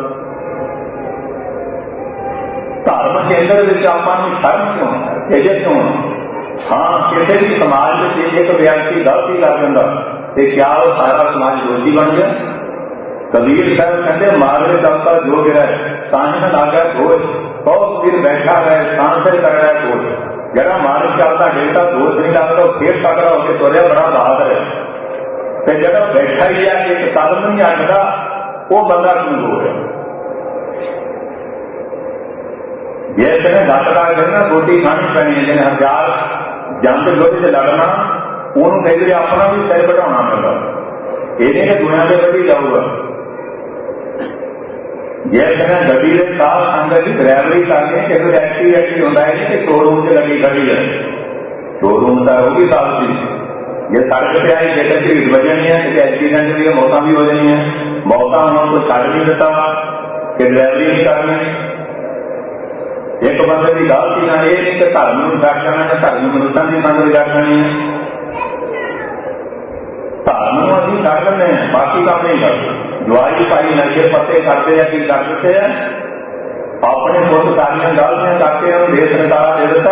धर्म केंद्र आपको शर्म क्यों है, तेजे क्यों? हाँ, किसी भी समाज में एक व्यक्ति गलती कर दिंदा तो क्या वो सारा समाज दोषी बन गया? कबीर साहब कहते मारे चलता जो गिरा सांस में लागा दोष, बहुत फिर बैठा रहे सांस से कर रहा है दोष। जरा मारे चलता डेटा दोष नहीं लगता, फिर तकड़ा होकर तोड़िया बड़ा बहादुर है। तो जरा बैठा ही है एक कदम नहीं आएगा, वो बंदा क्यों हो गया? जिसने घटना करना रोटी खानी पैनी है, जिन्हें हजार जंग युद्ध से लड़ना उन्होंने कई बार अपना भी सिर बढ़ाना पड़ता। ये नहीं कि दुनिया से बढ़ी जाऊगा। जिसने गड्डी के साथ संगत की ड्राइवरी करनी कि कोई एक्सीडेंट होता है कि शोरूम से लगी खड़ी है, शोरूम का होगी साल की। ये सड़क पे आई जेकर की वजह नहीं है कि एक्सीडेंट भी मौतें भी हो जानी है। मौका उन्होंने छड़ नहीं देता कि ड्राइवरी नहीं करनी। एक बंदे की गलती ना ये नहीं कि धर्म में छड़ करना है, धर्म मनुष्यों की संगत छड़ करनी है। धर्म अभी छड़ करने हैं, बाकी काम नहीं करते। जवाई भाई नशे पत्ते करते हैं कि कर देते हैं, अपने खुद सारियां गलतियां करते हैं, देश निकाला दे देता।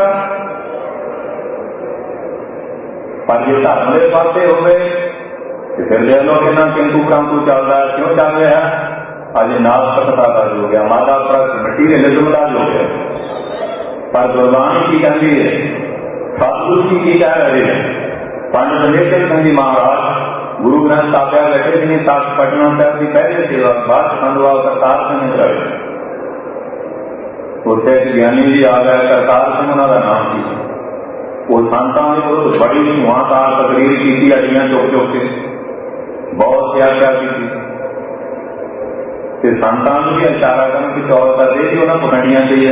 पर ये धर्म के पासे हो गए तो फिर ले लो कि ना किंतु परंतु चल रहा है। क्यों चल रहा है? आज नास्तिकता का हो गया, मादा प्रश्न मटीरियलिज्म का हो गया। पर गुरबाणी की कहती है, सतगुरु जी की कह रहे हैं। पंडित नेत्र सिंह जी महाराज गुरु ग्रंथ साहब बैठे भी नहीं, पटना साहब की पहले सेवा बाद खंडवा करतार सिंह कराए। उससे ज्ञानी जी आ गए, करतार सिंह उन्होंने नाम की। वो संतां ने विरुद्ध बड़ी धुआंधार तकरीर की, अड़ियां चुक चुक के बहुत व्याख्या की। संतां भी इशारा करने की तौर पर दे कि उन्हें पकड़ियां चाहिए,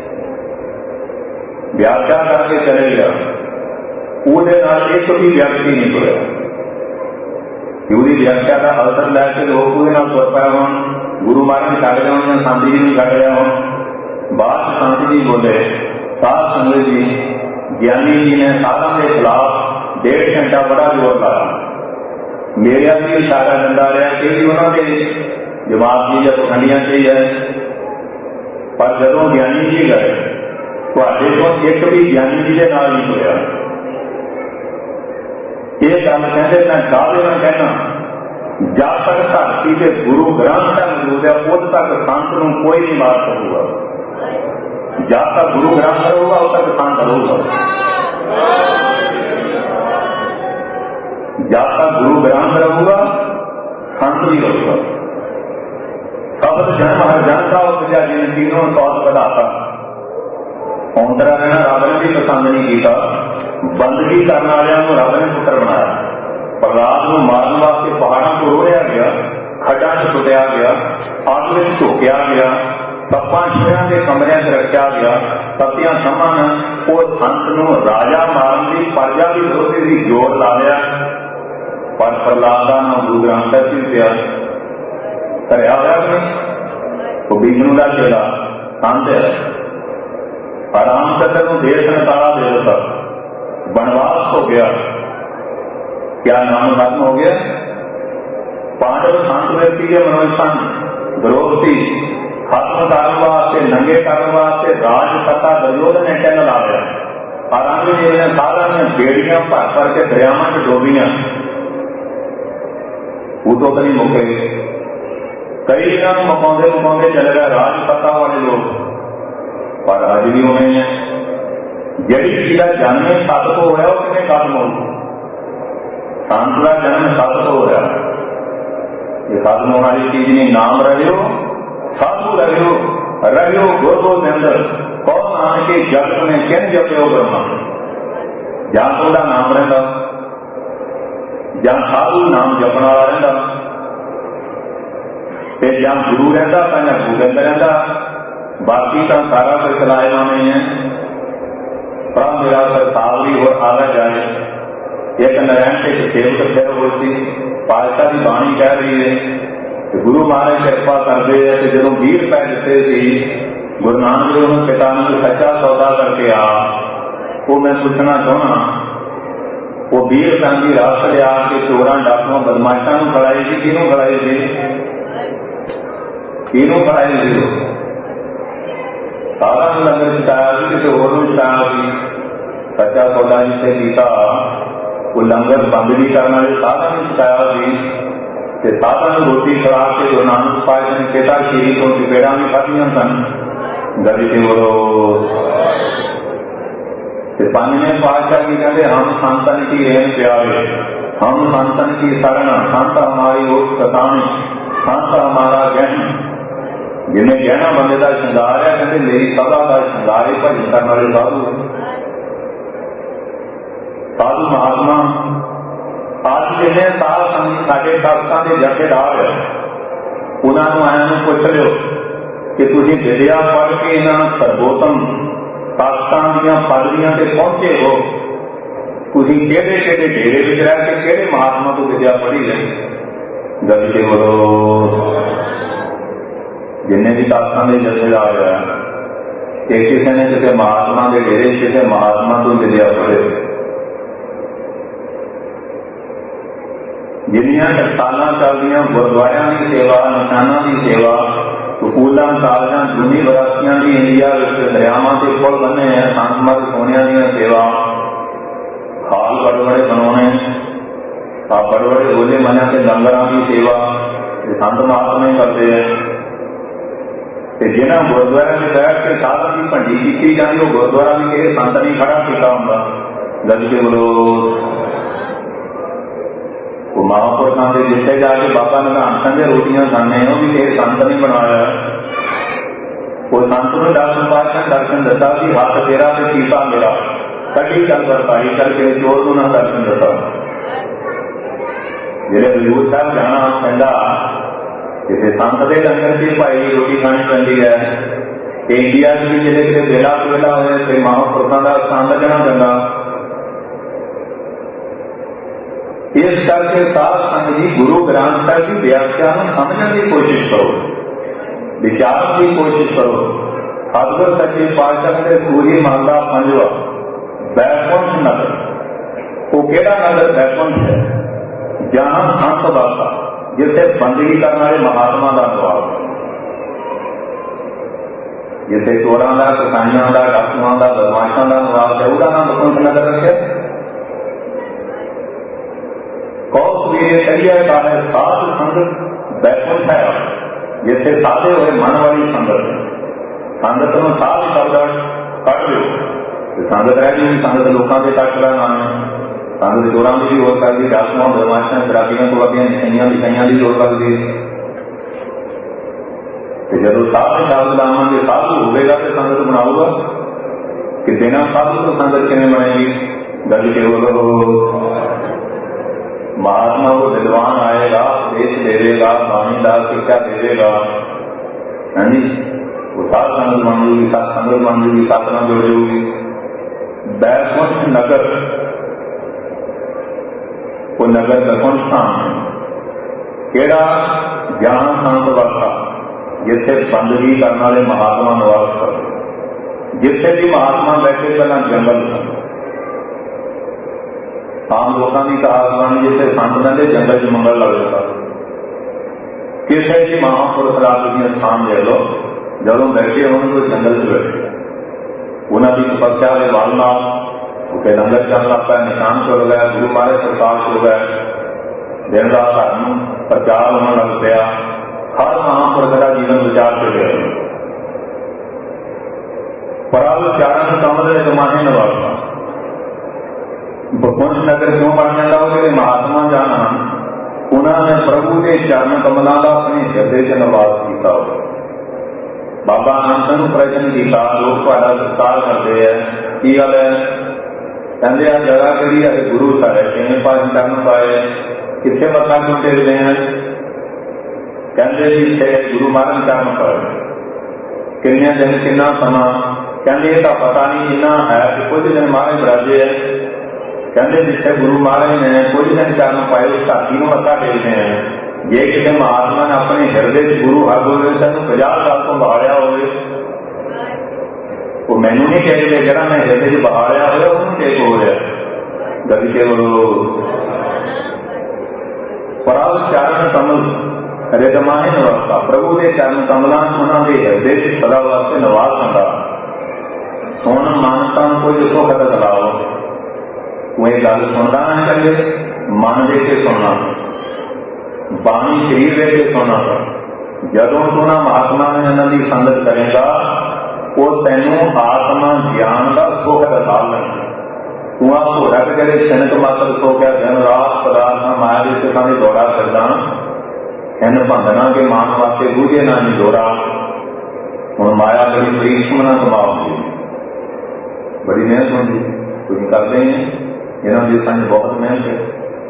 व्याख्या करके चले गया। ਉਹਦੇ ਨਾਲ ਇੱਕ ਵੀ ਵਿਅਕਤੀ नहीं ਹੋਇਆ। ਉਹਦੀ व्याख्या का अवसर लैके लोग ਉਹਦੇ ਨਾਲ ਤੁਰ ਪਏ ਹੋਣ, गुरु महाराज छड़ गए होਣ, संत जी भी छड़ गए होण। बाद संत जी बोले, साध संगत जी, ज्ञानी जी ने साधन के खिलाफ 1.5 घंटा बड़ा जोर लाया। मेरा भी इशारा दिंदा रहा कि भी उन्होंने जवाब दी या पखंडियां चाहिए, पर जदों ज्ञानी जी गए ਤੁਹਾਡੇ ਤੋਂ एक भी ज्ञानी जी के नाल नहीं होया। ये गल कहते मैं दावे में कहना, जब तक धरती के गुरु ग्रंथ ਸਾਹਿਬ मौजूद है उद तक संत को कोई नहीं मार सकूगा। जब तक गुरु ग्रंथ रहूगा उद तक संत रहूगा। जब तक गुरु ग्रंथ रहूगा संत भी रहूगा। शब्द जन्म हर जन का उपजा जिन तीनों सौत पदाता औंतरा रहना रब ने भी पसंद नहीं किया। बंदगी करने वालों रब ने पुत्र बनाया। प्रहलाद को मारने वास्ते पहाड़ों को रोड़िया गया, खड्डा च सुटिया गया, अग में झोंकिया गया, सप्पां शेरां के कमरियां च रखा गया। सतियां समन वो संत नूं राजा मारन की प्रजा की विरोधी की जोर ला लिया, पर प्रहलाद का नाम गुरु ग्रंथ ਸਾਹਿਬ भी पिया धरिया होया नहीं। वो विष्णु का चेला संत है। रामचंद्र को देश निकाला दे देता, वनवास हो गया, क्या नाम खत्म हो गया। पांडव संत व्यक्ति के मनोज सन, द्रौपदी खत्म करने वास्ते, नंगे करने वास्ते राज सत्ता दुर्योधन ने टेन ला लिया। औरंगजेब ने सारा ने बेड़ियां भर भर के दरियावां च डोबियां, उतो तो नहीं मुके। कई दिनों मुकाउंदे मुकाउंदे चले गए राज सत्ता वाले लोग, पर अज भी उन्हें है। जी चीज का जन्म सत तो होया वो कितने खत्म हो। संत का जन्म सत तो होया, ये खत्म होने वाली चीज नहीं। नाम रहियो साधु रहियो, रहियो गुर गोबिंद, कौन नाम के जगत में किन जपियो ब्रह्मा। जहां तुहाडा नाम रहिंदा, जहां साधु नाम जपण वाला रहिंदा, ते जहां गुरु रहिंदा तां गोबिंद रहिंदा। बाकी तो सारा कुछ चलाएगा नहीं है। पर मेरा सरताव भी हो आगा जाए। एक नारायण से सेवक फिर हो सी पातशाह की बाणी कह रही है कि गुरु महाराज कृपा करते हैं कि जो 20 रुपए दिते सी गुरु नानक देव ने पिता ने सच्चा सौदा करके आ, वो मैं पूछना चाहना, वो 20 रुपए की रात लिया के चोरां डाकुआं बदमाशा खड़ाई थी, किनू खड़ाई थी, किनू खड़ाई थी। सारा लंगर छकाया भी किसी होर छकाया भी। सच्चा सौदा जिसे कीता वो लंगर बंद भी करने वाले साधा ने छकाया भी। साधा ने रोटी खिला के गुरु नानक पातशाह ने पिता खीरी को चपेड़ा भी खादियां सन। गली से बोलो पंजवें पातशाह की कहते हम संतन की रहन प्यारे, हम संतन की शरण, संत हमारी ओट सतानी, संत हमारा गहन। जिन्हें गहना बंदे का श्रृंगार है, कहते मेरी सभा का श्रृंगार है भजन करने वाले साधु। साधु महात्मा आज जिन्हें साध संग साडे तख्तां दे जथेदार है, उन्होंने आया पूछ लो कि तुसीं विद्या पढ़ के इन्हां सर्वोत्तम तख्तां दीयां पदवियां ते पहुंचे हो, तुसीं किहड़े किहड़े डेरे विच रह के किहड़े महात्मा तो विद्या पढ़ी है। गल के बोलो जिन्हें भी तख्तां दे जथेदार है, किसी ने किसी महात्मा के डेरे किसी महात्मा तो विद्या पढ़े। जिन्नियां टकसालां चलदियां गुरुद्वारियां की सेवा, निशानां की सेवा, स्कूलों कालजां यूनिवर्सिटियां की इंडिया दरियावां से पुल बने हैं, संतमत सोनिया दी सेवा, खाल बड़े बड़े बनाने, बड़े बड़े होले मना के लंगरां की सेवा संत महात्मा करते हैं। जिन्हें गुरुद्वारा में बैठ के साधन की भंडी की जाती, वो गुरुद्वारा भी किसी संत नहीं खड़ा किया होंगे। गल के बोलो वो महापुरुषों के जिथे जाके बाबा निधान सिंह की रोटियां खाने, वो भी किसी संत नहीं बनाया। वो संत ने दर्शन पातशाह दर्शन दिता कि हाथ तेरा ते कीता मेरा, कड़ी चल बरताई करके चोर को ना दर्शन दिता। जिले हजूर साहब जाना पैदा किसी संत के लंगर से भाई रोटी खानी पैंती है। इंडिया भी जिले कितने बेला वेला होए तो महापुरुषों का स्थान लगना पैंदा। इस करके साध संगत जी गुरु ग्रंथ साहिब की व्याख्या समझने की कोशिश करो, विचार की कोशिश करो। सतगुर सच्चे पातशाह के सूरी मानदा पंजवा बैकुंठ नगर, वो केड़ा नगर बैकुंठ है? जहां संत वासा, जिथे बंदगी करने वाले महात्मा का निवास, जिथे चोरों का, कसाइयों का, डाकुओं का, बदमाशों का निवास है, उसका नाम बैकुंठ नगर रखे। करिए का है साध संगत बैकुंठ है, जिथे साधे हुए मन वाली संगत है। संगत में साध शब्द कट लो, संगत रह गई, संगत लोगों के कट का नाम है। संगत चोरों की भी हो सकती, डाकुओं, बदमाशों, शराबियों को अपनी निशाइयां लिखाइयां की हो सकती। जो साध शब्द लावे साधु होगा तो संगत बनाऊगा, कि बिना साधु तो संगत किमें बनेगी? गल के महात्मा को विद्वान आएगा, उपदेश देगा, वाणी दास शिक्षा देगा, वो सात संगत मान लूगी, सात संगत मान लूगी, साधना जुड़ जाऊगी। बैकुंठ नगर, वो नगर बैकुंठ स्थान केड़ा? जहां संत वासा, जिथे बंदगी करने वाले महात्मा निवास कर। जिथे भी महात्मा बैठे पहला जंगल था। आम लोगों की कहावत जिसे संत कहते जंगल च मंगल लग जाता। किसी भी महापुरुष राज स्थान ले लो, जदों बैठे होने तो जंगल च बैठे, उन्होंने तपस्या के वाल उसे लंगर चल लग पाया, निशान चल गया, गुरु महाराज प्रकाश हो गए, दिन रात धर्म प्रचार होने लग पाया। हर महापुरुष का जीवन विचार से गया। परल चारण कमल जमाने नवासा बैकुंठ नगर क्यों बन जाता? वो महात्मा जान उन्होंने प्रभु के चरण कमलों का अपने हृदय से निवास किया। बाबा नानक सिंह प्रश्न किया, लोग ਤੁਹਾਡਾ सत्कार करते हैं, की गल है? कहते आ जगह कही है गुरु सारे किमें भजन चरण पाए, कितने मत्था क्यों टेकते हैं? कहते जी इतने गुरु महाराज चरण पाए। किन्ने दिन किन्ना समा? कहते ये तो पता नहीं इन्ना है कि कुछ दिन महाराज बराजे है। कहते जिथे गुरु महाराज ने कुछ दिन चरण पाए, उस धरती को मत्था टेकते हैं। जे किसी महात्मा ने अपने हृदय गुरु हरगोबिंद सिंह 50 साल को बहालिया हो, वो मैनू नहीं टेकते, जरा मैं हृदय च बहालिया हो उन्होंने टेक हो रहा। गली के बोलो परल चरण कमल हृदय निवासा, प्रभु के चरण कमलों उन्होंने हृदय सदा वास्ते निवास होता। सुन मानता कोई सुख दिलाओ, कोई गल सुनता ना करिए, मन दे के सुनना, बाणी शरीर दे के सुनना। जदों तू ना महात्मा ने इन्हों की संगत करेगा, वो तेनों आत्मा ज्ञान का सुख दिखा लेंगे। तू आ घोड़ा करे शनक मात्र सो क्या दिन रात पदार्थ माया के सुखा की दौड़ा करदा, इन बंधना के मान वास्ते बूझे ना नहीं दौड़ा। हूँ माया बड़ी परीक्षम ना कमाओगी, बड़ी मेहनत होगी, तुम करते हैं इन्हों की संग बहुत मेहनत है।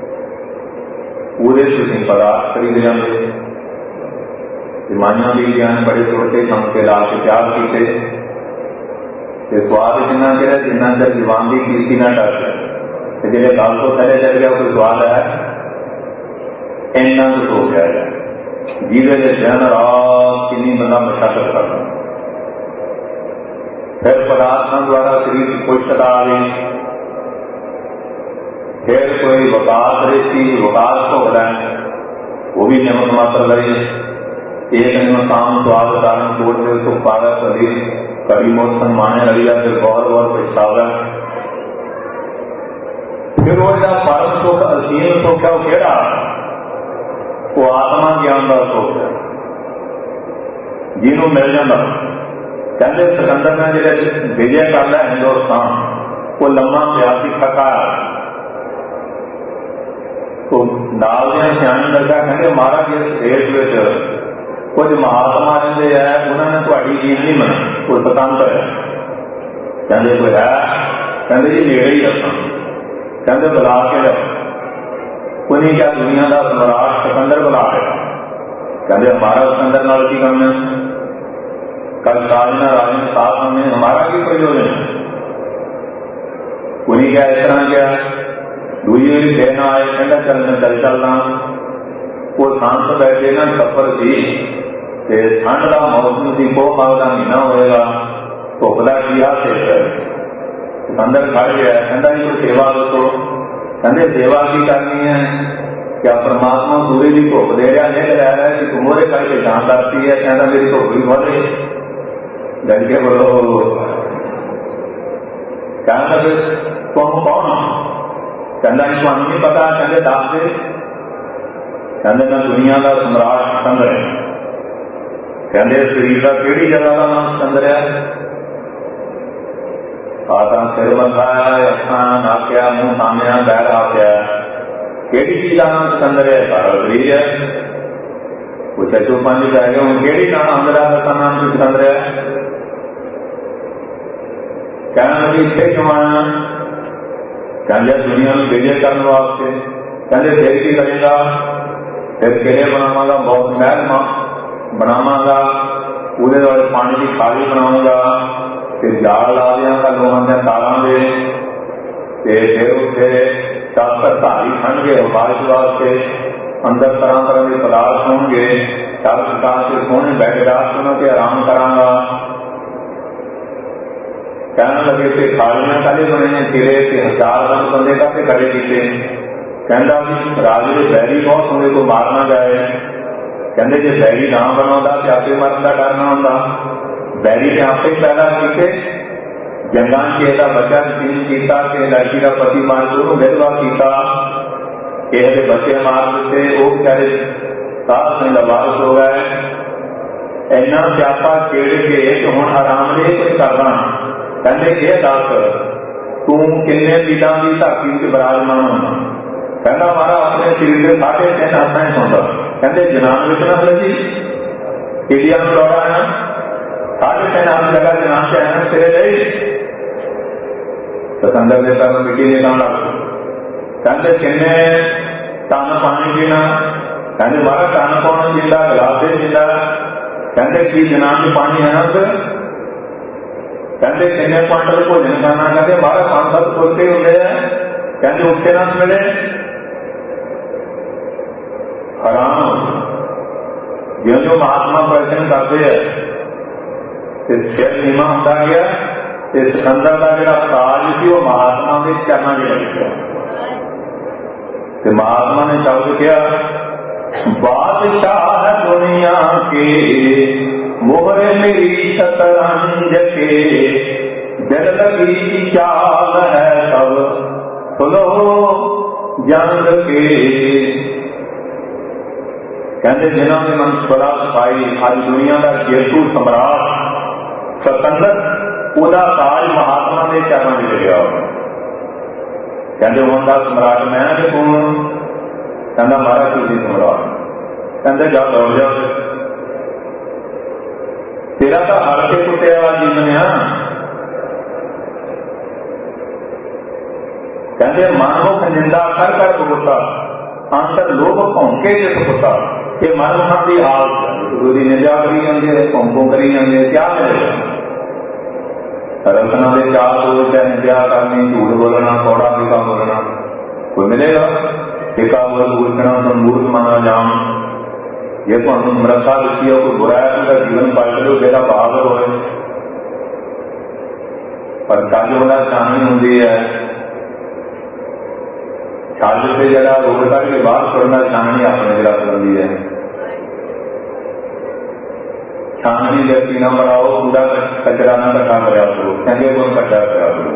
पूरे तुम पदार्थ खरीद जाते, माइया भी ज्ञान बड़े छोटे खम के ला के प्यार किए, स्वाद जिन्ना चढ़े जिन्ना चर जवान की कीर्ति ना डर है। जो गल तो थले चल गया कोई स्वाद है इन्ना कुछ हो गया है, जीवे दिन रात किन्नी बंदा मशाकत करता। फिर पदार्थों द्वारा शरीर की पुष्टता आ गई, फिर कोई वकास रेती वकास को बनाए, वो भी नियमक मात्र करे। एक नियम स्वाद कारण छोड़ दे तो पावे शरीर कड़ी मोट सम्माने लगी जाए, फिर बहुत बहुत पछतावा। फिर वो परम सुख असीम सुख है, वो केड़ा? वो आत्मा ज्ञान का सुख है, जिन्हों मिल जाता। कहते सिकंदर ने जो विजय कर लिया हिंदुस्तान, वो लम्मा प्यार की थकाया तो नाल सियाने लगा, कहते महाराज इस देश में कुछ महात्मा रहते हैं, उन्होंने थोड़ी जीत नहीं मनी, कोई पसंद है। कहते कोई है? कहते जी नेड़े ही रखा, कहते बुला के जाओ। कोई नहीं, क्या दुनिया का सम्राट सिकंदर बुला के, कहते हमारा सिकंदर नाल की काम है, कल राजना राजन साथ हमने, हमारा की प्रयोजन है। कोई क्या इस तरह क्या दूजी बारी कहना आए, कहना चल मैं चलना। वो शांत बैठे ना सफर थी, ठंड का मौसम थी, पो माह का महीना होएगा, धुप का किया सिकंदर खड़ गया, कहता जी कोई सेवा दसो। कहते सेवा की करनी है, क्या परमात्मा सूर्य की धुप दे रहा है, लै रहा है कि तुम मोरे करके जान करती है। कहता मेरी धुप भी बढ़े, डर के बोलो। कहता फिर तुम कौन हो? कहता जी तुम नहीं पता? कहते दस दे। कहते मैं दुनिया का सम्राट सिकंदर है। कहते शरीर का केड़ी जगह का नाम सिकंदर है? आता सिर बंधाया, अखा नाकिया, मुंह सामिया, बैर आख्या, केड़ी चीज का नाम सिकंदर है? सारा शरीर है। पूछा चो पंज कह गए हूँ केड़ी नाम अंदर का नाम सिकंदर है? कहने लगी इतने क्यों आया? कहते दुनिया में विजय करने वास्ते। कहते फिर की करेगा? फिर किले बनावागा, बहुत महल बनावागा, पूरे वाले पानी की खाली बनाऊंगा, फिर जाल ला देंगा लोगों के तालों के, फिर उत्थे शास्त्र धारी खंड के बारिश वास्ते, अंदर तरह तरह के पदार्थ होंगे, चार प्रकार के सोने बैठे रास्तों के आराम करांगा। कहने लगे थे खालियां काले बने किले से 1000 बंदे का खड़े किए। कहता राजे के बैरी बहुत होंगे को मारना जाए। कहते जो बैरी ना बनाता तो आपे मरण का डर ना होता। बैरी ने आपे पैदा किए, जंगा किया, बच्चा तीन किया, लड़की का पति मार दोनों विधवा किया, किसी बच्चे मार दिते, वो बेचारे सात दिन लबारस हो गए। इन्ना स्यापा केड़ के तो हुण आराम दे कुछ करना। कहते ये दस तू किन्ने पीलों की धरती से विराजमान होना? कहना हमारा अपने शरीर के 3.5 हाथों होता। कहते जनान विच ना लगी पीलिया दौड़ा है, 3.5 हाथ जगह जनान से आना सिरे रही तो संदर के तरह मिट्टी निकाल लग। कहते किन्ने तन पानी पीना? कहते हमारा तन कौन पीता? गिलास से पीता। कहते की जनान में पानी है ना? कहते किन्ने क्वांटल भोजन खाना? कहते 12-5-7 फुलके होंगे हैं। कहते उठे ना सवेरे हराम। जो जो महात्मा प्रश्न करते हैं सिर नीमा होता गया, सिकंदर का जो ताज थी वो महात्मा के चरणों में लग गया। महात्मा ने शब्द किया बादशाह दुनिया के मोहरे मेरी शतरंज के, दिल लगी चाल है सब सुनो जंग के। कहते जिन्होंने मन स्वरा सिखाई, आज दुनिया का जेतू सम्राट सिकंदर ओदा ताज महात्मा के चरणों में गया। कहते उनका सम्राट मैं कि तू? कहना मारा तुझी सम्राट। कहते जा दौड़ जाओ, तेरा तो हर के कुटिया वाला जीवन है। कहते मनमुख निंदा कर कर पुता, अंतर लोभ भौंके जिस पुता। ये मनमुख की हालत है, गुरु की निंदा करी जाती है, भौंकों करी जाती है, क्या मिलेगा? रचना के चार दो चाहे निंदा करनी, झूठ बोलना, कौड़ा टीका बोलना, कोई मिलेगा? टीका बोल पूछना तो मूर्ख माना जान। ये तो मृता दिखी है, कोई बुरा है तो जीवन पलट लो, तेरा बहादुर हो। पर छज वाला चांदनी होती है, छज से जरा रोड करके बाहर छोड़ना, चांदनी अपने जरा बनती है। छाननी व्यक्ति न बनाओ, पूरा कचरा न इकट्ठा करा करो, चंगे गुण इकट्ठा करा करो।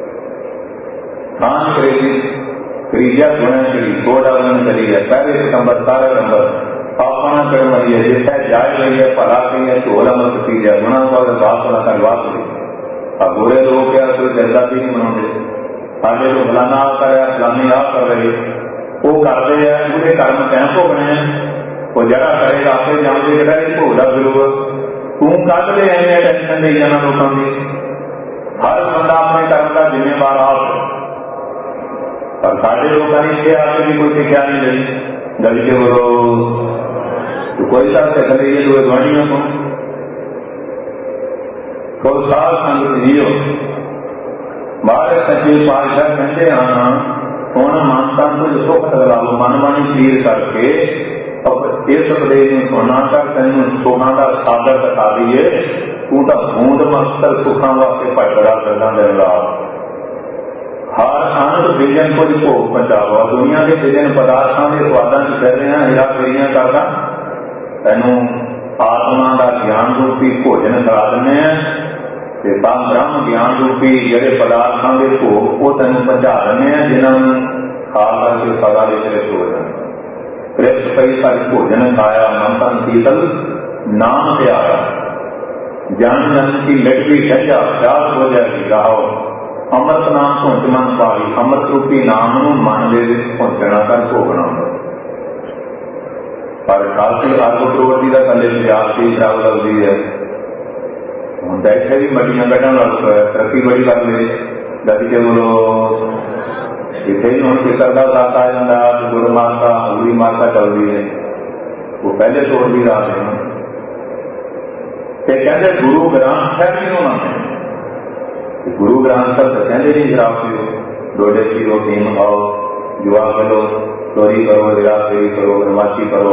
खान खरीदिया गुण चली, 2 डालन चली है, पहले सितंबर 17 नंबर अपना कर मरी है, जिसका जाय रही है भला कही है, झोला मत पी जाए, गुणा का बात होना कर बात हुई। अब बुरे लोग क्या कोई जनता भी नहीं बनाते, आगे जो फलाना आ कर फलानी आ कर रहे वो करते हैं, पूरे कर्म कैं को बने वो जरा करेगा आपसे जाते भोला जरूर तू कद ले आए टेंशन दे जाना लोगों की। हर बंदा अपने कर्म का जिम्मेवार आप है। पर साढ़े लोगों ने इसके आगे भी कोई शिक्षा नहीं दी। गली के बोलो तो कोई साथ से खड़े ये दो ध्वनियों को साल संगत जियो। बाहर सच्चे पातशाह कहते हैं सोन मानता कुछ सुख ला लो मन मानी चीर करके इस उपदेश में सुना कर तेन सुखा का सागर दिखा दीए तू तो बूंद मस्तर सुखा वास्ते भटकदा करना दिन रात। हर आनंद विजन कुछ भोग पहुंचाओ। दुनिया के विजन पदार्थों के स्वादों से कह रहे हैं हेरा फेरियां करदा तेनों आत्मा का ज्ञान रूपी भोजन करा देने ते ब्रह्म ज्ञान रूपी ਜਿਹੜੇ पदार्थों के भोग वो तेन पहुंचा देने जिन्होंने खा करके सदा विचलित हो जाए। कृष्ण कई सारी भोजन खाया मन तन शीतल नाम प्यारा जन जन की लटकी गजा प्यास हो जाएगी गाओ अमृत नाम भुंच मन पाई। अमृत रूपी नाम मन दे भुंचना कर भोगना। पर काफी अरब करोड़ की कले पंजाब की शराब लगती है। हम बैठे भी बड़िया कढ़न लग पाए तरक्की बड़ी कर ले गति के बोलो इतने ही हम फिक्र का साथ आ जाता गुरु माता गुरी माता चलती है वो पहले तोड़ भी रहा है। कहते गुरु ग्रंथ साहब नहीं होना है। गुरु ग्रंथ साहब तो कहते नहीं शराब पियो डोडे पियो भीम खाओ जुआ करो चोरी करो हेराफेरी करो बदमाशी करो।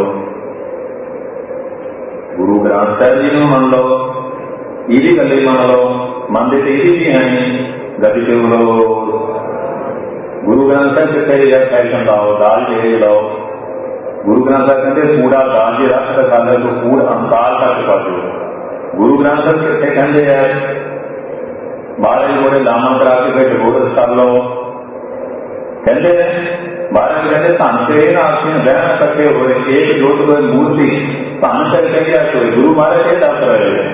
गुरु ग्रंथ साहब जी को मान लो ये गले मान लो मानते तो ये भी है गति के बोलो गुरु ग्रंथ साहब कितने जब फैशन लाओ दाल जे लाओ। गुरु ग्रंथ साहब कहते पूरा दाल जे रख रखा है तो पूरा अंकार तक कर दो। गुरु ग्रंथ साहब कितने कहते हैं बारह घोड़े लामा करा के बैठे घोड़े कर लो कहते बारह कहते धन से आपने बहन इकट्ठे हुए एक जोत को मूर्ति धन से क्या कोई गुरु महाराज ये दस रहे हैं।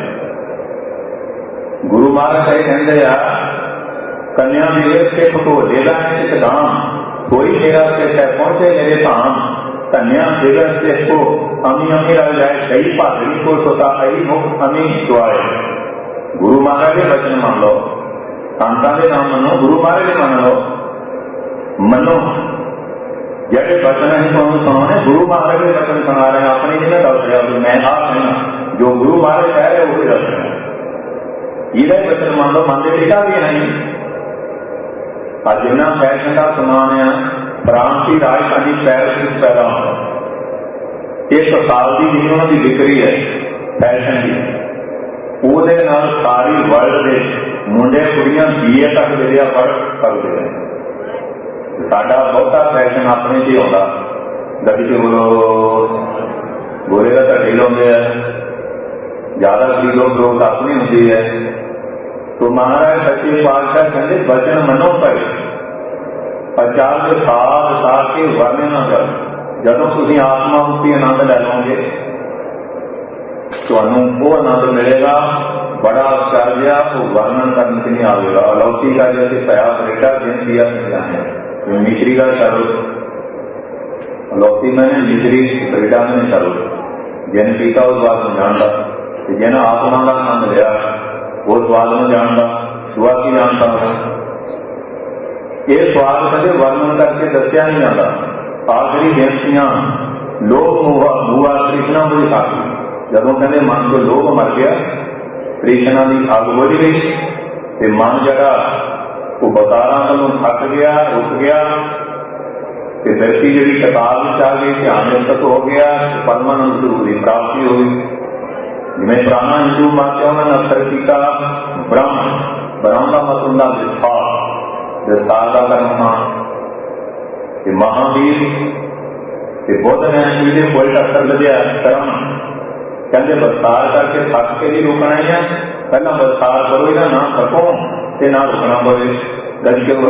गुरु महाराज कहते यार कन्या विवेक से को लेला धाम कोई मेरा से पहुंचे मेरे धाम कन्या विवेक से को अमी अमी रह जाए कई भागरी को सोता कई मुख अमी दुआए। गुरु महाराज के वचन मान लो संतां के नाम मनो गुरु महाराज के मान लो मनो जेडे वचन है तुम सुनाने गुरु महाराज के वचन सुना रहे हैं अपने नहीं दस रहा मैं आ कहना जो गुरु महाराज कह रहे वही दस रहे ये वचन मान लो मानते टीका भी नहीं। आज जिन्ना फैशन का समान है फ्रांस की राजधानी पेरिस पैदा होता एक साल की जी उन्होंने बिक्री है फैशन की वो सारी वर्ल्ड के मुंडे कुड़ियां BA तक विद्या पढ़ सकते हैं। साडा बहुता फैशन अपने से आता गति के बोलो गोरे का धड़ी लाते हैं ज्यादा किलो ग्रोथ अपनी होती है। तो महाराज सच्चे पातशाह कहते वचन मनो पर अचार के साथ के वर्णन न कर जदों तुम आत्मा रूपी आनंद लै लोगे तो वो आनंद मिलेगा बड़ा आश्चर्य वो वर्णन करने से नहीं आएगा। अलौकिक का जैसे पया परेटा जिन दिया समझाने मिश्री का सर्व अलौकिक मैंने मिश्री परेटा में सर्व जिन पीता उस बात में जानता जिन आत्मा का आनंद लिया वो स्वाद में जानता स्वाद की जानता है। ये स्वाद कदे वर्णन करके दसिया नहीं जाता। आखिरी बेनतियां लोग बुआ कृष्णा को खाती जदों कहते मन को लोग मर गया कृष्णा की अग बुझ गई तो मन जरा वो बकारा को थक गया रुक गया तो दृष्टि जी किताब आ गई ध्यान निश्चित हो गया परमानंद स्वरूप की प्राप्ति हो गई। जिम्मे पुराना हिंदू मत है उन्होंने अक्सर किया ब्रह्म ब्रह्म का मत होंगे विस्तार का कर्म महावीर बुद्ध ने ये कोई अक्सर लद्या कर्म कहते विस्तार करके थक के भी रुकना ही है पहला विस्तार करो या ना थको तो ना रुकना पड़े गल के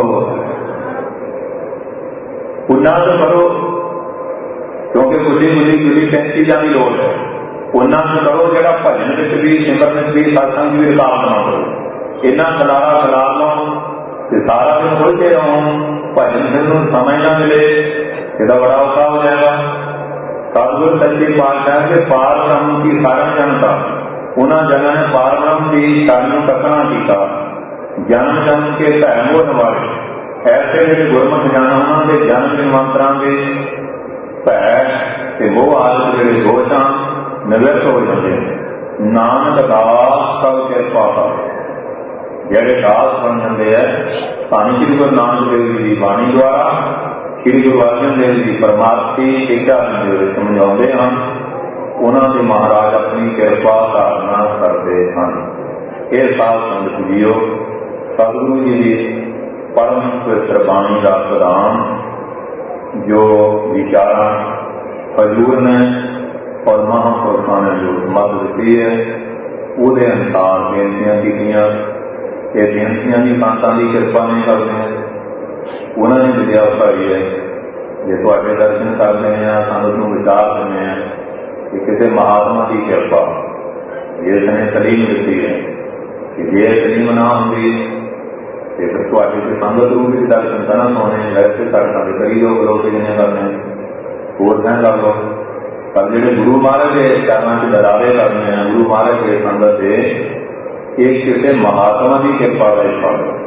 उन्ना तो करो क्योंकि खुली खुली खुली चीजा की लोड़ है उन्होंने करो जो भजन भी सिमरन भी सत्संग भी रिकावट ना करो इन्ना खलारा खिला लो तो सारा दिन खोलते रहो भजन फिर समय ना मिले यदा बड़ा औखा हो जाएगा। सतगुरु सच्चे पातशाह के पार ब्रह्म की सारण जनता उन्होंने जगह ने पार ब्रह्म की सारियों कथना किया जन्म जन्म के भै मोह वाले ऐसे जिहड़े गुरमुख जन उन्होंने जन्म जन्मांतरां दे भै ते मोह आदि जिहड़े दोष निवृत्त हो जाते हैं। नानक दास सब किरपा कर ਜਿਹੜੇ ਦਾਸ ਬਣ ਜਾਂਦੇ ਹੈ ਧੰਨ ਸ੍ਰੀ ਗੁਰੂ ਨਾਨਕ ਦੇਵ ਜੀ ਦੀ ਬਾਣੀ ਦੁਆਰਾ ਸ੍ਰੀ ਗੁਰੂ ਅਰਜਨ ਦੇਵ ਜੀ ਪਰਮਾਰਥੀ ਸਿੱਖਿਆ ਦੇ ਵਿੱਚ ਸਮਝਾਉਂਦੇ ਹਨ। ਉਹਨਾਂ ਦੇ ਮਹਾਰਾਜ ਆਪਣੀ ਕਿਰਪਾ ਧਾਰਨਾ ਕਰਦੇ ਹਨ। ਇਹ ਸਾਧ ਸੰਗਤ ਜੀਓ ਸਤਿਗੁਰੂ ਜੀ ਦੀ ਪਰਮ ਪਵਿੱਤਰ ਬਾਣੀ ਦਾ ਪ੍ਰਧਾਨ ਜੋ ਵਿਚਾਰਾਂ ਹਜ਼ੂਰ ਨੇ ਔਰ ਮਹਾਂਪੁਰਖਾਂ ਨੇ ਜੋ ਮੱਤ ਦਿੱਤੀ ਹੈ ਉਹਦੇ ਅਨੁਸਾਰ ਬੇਨਤੀਆਂ ਕੀਤੀਆਂ। ਇਹ ਬੇਨਤੀਆਂ ਦੀ ਸੰਤਾਂ ਦੀ ਕਿਰਪਾ ਨਹੀਂ ਕਰਦੇ ਉਹਨਾਂ ਨੇ ਵਿਦਿਆ ਪਾਈ ਹੈ। ਜੇ ਤੁਹਾਡੇ ਦਰਸ਼ਨ ਕਰਦੇ ਹਾਂ ਸੰਗਤ ਨੂੰ ਵਿਚਾਰ ਦਿੰਦੇ ਹਾਂ ਕਿ ਕਿਸੇ ਮਹਾਤਮਾ ਦੀ ਕਿਰਪਾ ਜਿਸ ਨੇ ਤਲੀਮ ਦਿੱਤੀ ਹੈ ਕਿ ਜੇ ਤਲੀਮ ਨਾ ਹੁੰਦੀ ਤੇ ਫਿਰ ਤੁਹਾਡੇ ਤੇ ਸੰਗਤ ਨੂੰ ਵੀ ਦਰਸ਼ਨ ਕਰਨਾ ਹੋਣੇ ਵੈਸੇ ਸਾਡੇ ਕਰੀ ਜਾਓ ਲੋਕ ਜਿੰਨੇ ਕਰਨੇ ਹੋਰ ਨਾ ਕਰ ਲਓ। ਪਰ ਜਿਹੜੇ ਗੁਰੂ ਮਹਾਰਾਜ ਦੇ ਚਰਨਾਂ 'ਚ ਦਰਾਵੇ ਕਰਨੇ ਆ ਗੁਰੂ ਮਹਾਰਾਜ ਦੇ ਸੰਗਤ ਦੇ ਇਹ ਕਿਸੇ ਮਹਾਤਮਾ ਦੀ ਕਿਰਪਾ ਦਾ ਹੀ ਫਲ ਹੈ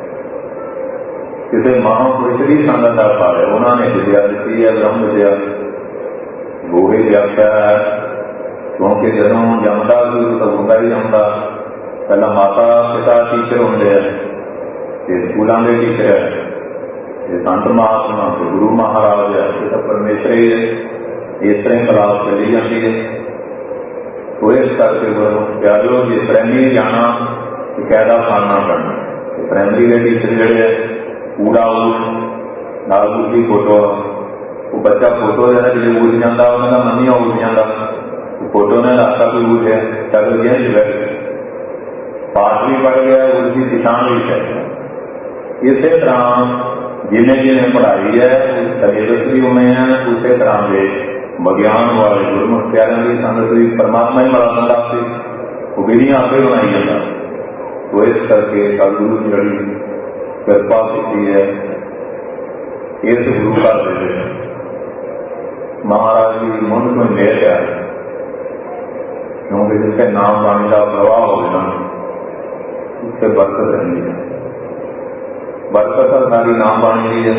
ਕਿਸੇ ਮਹਾਂਪੁਰਖ ਦੀ ਸੰਗਤ ਦਾ ਫਲ ਹੈ। ਉਹਨਾਂ ਨੇ ਵਿਦਿਆ ਦਿੱਤੀ ਹੈ ਬ੍ਰਹਮ ਵਿਦਿਆ ਗੋਹੇ ਵਿਆਖਿਆ ਹੈ ਕਿਉਂਕਿ ਜਦੋਂ ਜੰਮਦਾ ਗੁਰੂ ਤਾਂ ਹੁੰਦਾ ਹੀ ਜੰਮਦਾ ਪਹਿਲਾਂ ਮਾਤਾ ਪਿਤਾ ਟੀਚਰ ਹੁੰਦੇ ਆ ਤੇ ਸਕੂਲਾਂ ਦੇ ਟੀਚਰ ਹੈ ਤੇ ਸੰਤ ਮਹਾਤਮਾ ਤੇ ਗੁਰੂ ਮਹਾਰਾਜ ਹੈ ਇਹ ਤਾਂ ਪਰਮੇਸ਼ਰ ਹੀ ਹੈ। ਇਸ ਤਰ੍ਹਾਂ ਕਲਾਸ ਚੱਲੀ ਜਾਂਦੀ ਹੈ। तो इस करके प्यारो जे प्राइमरी जाना कायदा पालना करना प्राइमरी के टीचर जोड़े कूड़ा उठ नाल की फोटो वो बच्चा फोटो जरा जो उठ जाता उन्होंने मम्मी उठ जाता फोटो ने रास्ता कोई उठ है चल गया बैठ पाठ भी पढ़ गया उसकी निशान भी चाहिए। इस तरह जिन्हें जिन्हें पढ़ाई है सिलेबस भी उमें है उस तरह के विज्ञान वाले गुरमुख प्यारिਆਂ ਦੀ संगत भी परमात्मा ही बना दिंदा ਸੀ वो विधियां आपे बनाई जाता। तो इस करके सतगुरु जी बड़ी कृपा की है इस गुरु घर दे महाराज जी मुंड को मेल है क्योंकि जिसके नाम बाणी का प्रवाह होगा उससे बरकत रहती है। बरकत सारी नाम बाणी की है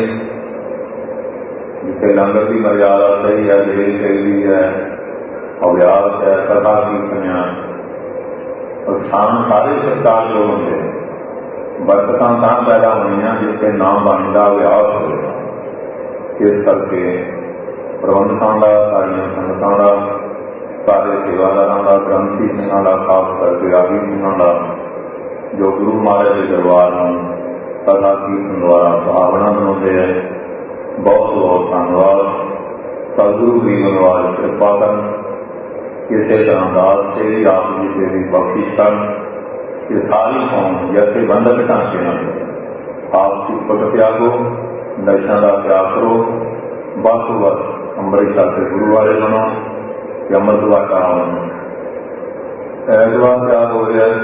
जिसे लंगर की मर्यादा सही है देश शैली है अभ्यास है कथा कीर्तन और स्थान सारे सरकार जो होंगे बरकत तां पैदा हुई जिसके नाम बाणी का अभ्यास होगा। इस करके प्रबंधकों का सारिया संगतों का सारे सेवादारों का ग्रंथी सिंहों का खास करके रागी सिंहों का जो गुरु महाराज के दरबार में कथा कीर्तन द्वारा भावना बनाते हैं बहुत बहुत धन्यवाद। सतगुरु गरीब नवाज कृपा कर किसी तरह दास से भी आप जी से भी बख्शिश कर ये सारी कौम जैसे बंधक ढांचे न आपसी पट त्यागो नशा का त्याग करो बस तो बस अमृतसर से गुरु वाले बनो कि अमृत वाटा बनो ऐतवार त्याग हो गया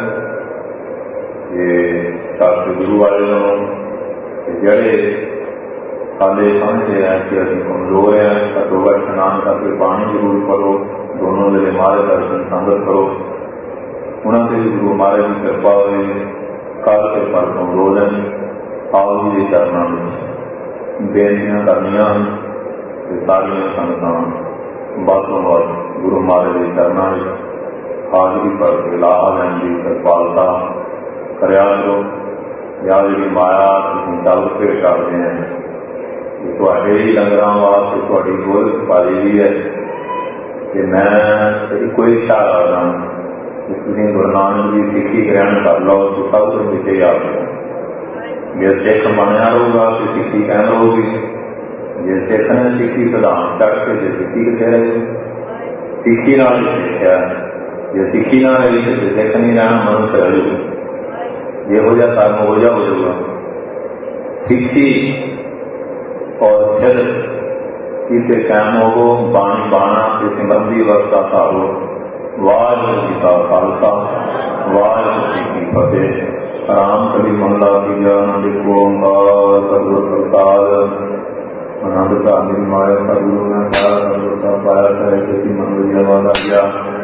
ये शास्त्री गुरु वाले बनो जड़े साले समझते हैं कि अभी कमजोर हैं घट्टो घट स्नान करके पानी जरूर करो दोनों वेले महाराज दर्शन संगत करो उन्होंने भी गुरु महाराज की कृपा हो कल के परसों दो दिन आओ जी के चरणों में बेनतियां करनिया सारिया संगत बस तो बस गुरु महाराज के चरणों में हाजरी पर के लाह लैन की कृपालता करया करो या जी माया तुम चल फिर करते हैं ਤੁਹਾਡੇ ਹੀ ਲੰਗਰਾਂ ਵਾਸਤੇ ਤੁਹਾਡੀ ਗੋਲ ਪਾਈ ਵੀ ਹੈ ਕਿ ਮੈਂ ਇੱਕੋ ਹੀ ਇਸ਼ਾਰਾ ਕਰਾਂ ਕਿ ਤੁਸੀਂ ਗੁਰੂ ਨਾਨਕ ਦੀ ਸਿੱਖੀ ਗ੍ਰਹਿਣ ਕਰ ਲਓ ਤਾਂ ਸਭ ਕੁਝ ਵਿੱਚੇ ਹੀ ਆ ਜਾਏਗਾ। ਜੇ ਸਿੱਖ ਬਣਿਆ ਰਹੂਗਾ ਤਾਂ ਸਿੱਖੀ ਕਾਇਮ ਰਹੂਗੀ ਜੇ ਸਿੱਖ ਨੇ ਸਿੱਖੀ ਪ੍ਰਧਾਨ ਚੜ੍ਹ ਕੇ ਜੇ ਸਿੱਖੀ ਕਿੱਥੇ ਰਹੇ ਸਿੱਖੀ ਨਾਲ ਹੀ ਸਿੱਖਿਆ ਜੇ ਸਿੱਖੀ ਨਾਲ ਰਹੀ ਤਾਂ ਸਿੱਖ ਨਹੀਂ ਰਹਿਣਾ ਮਨੁੱਖ ਰਹਿ ਜਾਊਗਾ ਇਹੋ ਜਿਹਾ ਕਰਮ ਹੋ ਜਾਊਗਾ। ਸਿੱਖੀ और सिर इसे कायम हो बाणी बाणा के संबंधी अवस्था का हो वाहिगुरू जी का खालसा वाहिगुरू जी की फतेह। राम कली मंगला की आनंद ओंकार सतगुरु प्रसाद आनंद का निर्माया सतगुरु ने पाया सतगुरु का पाया है मंगल वाला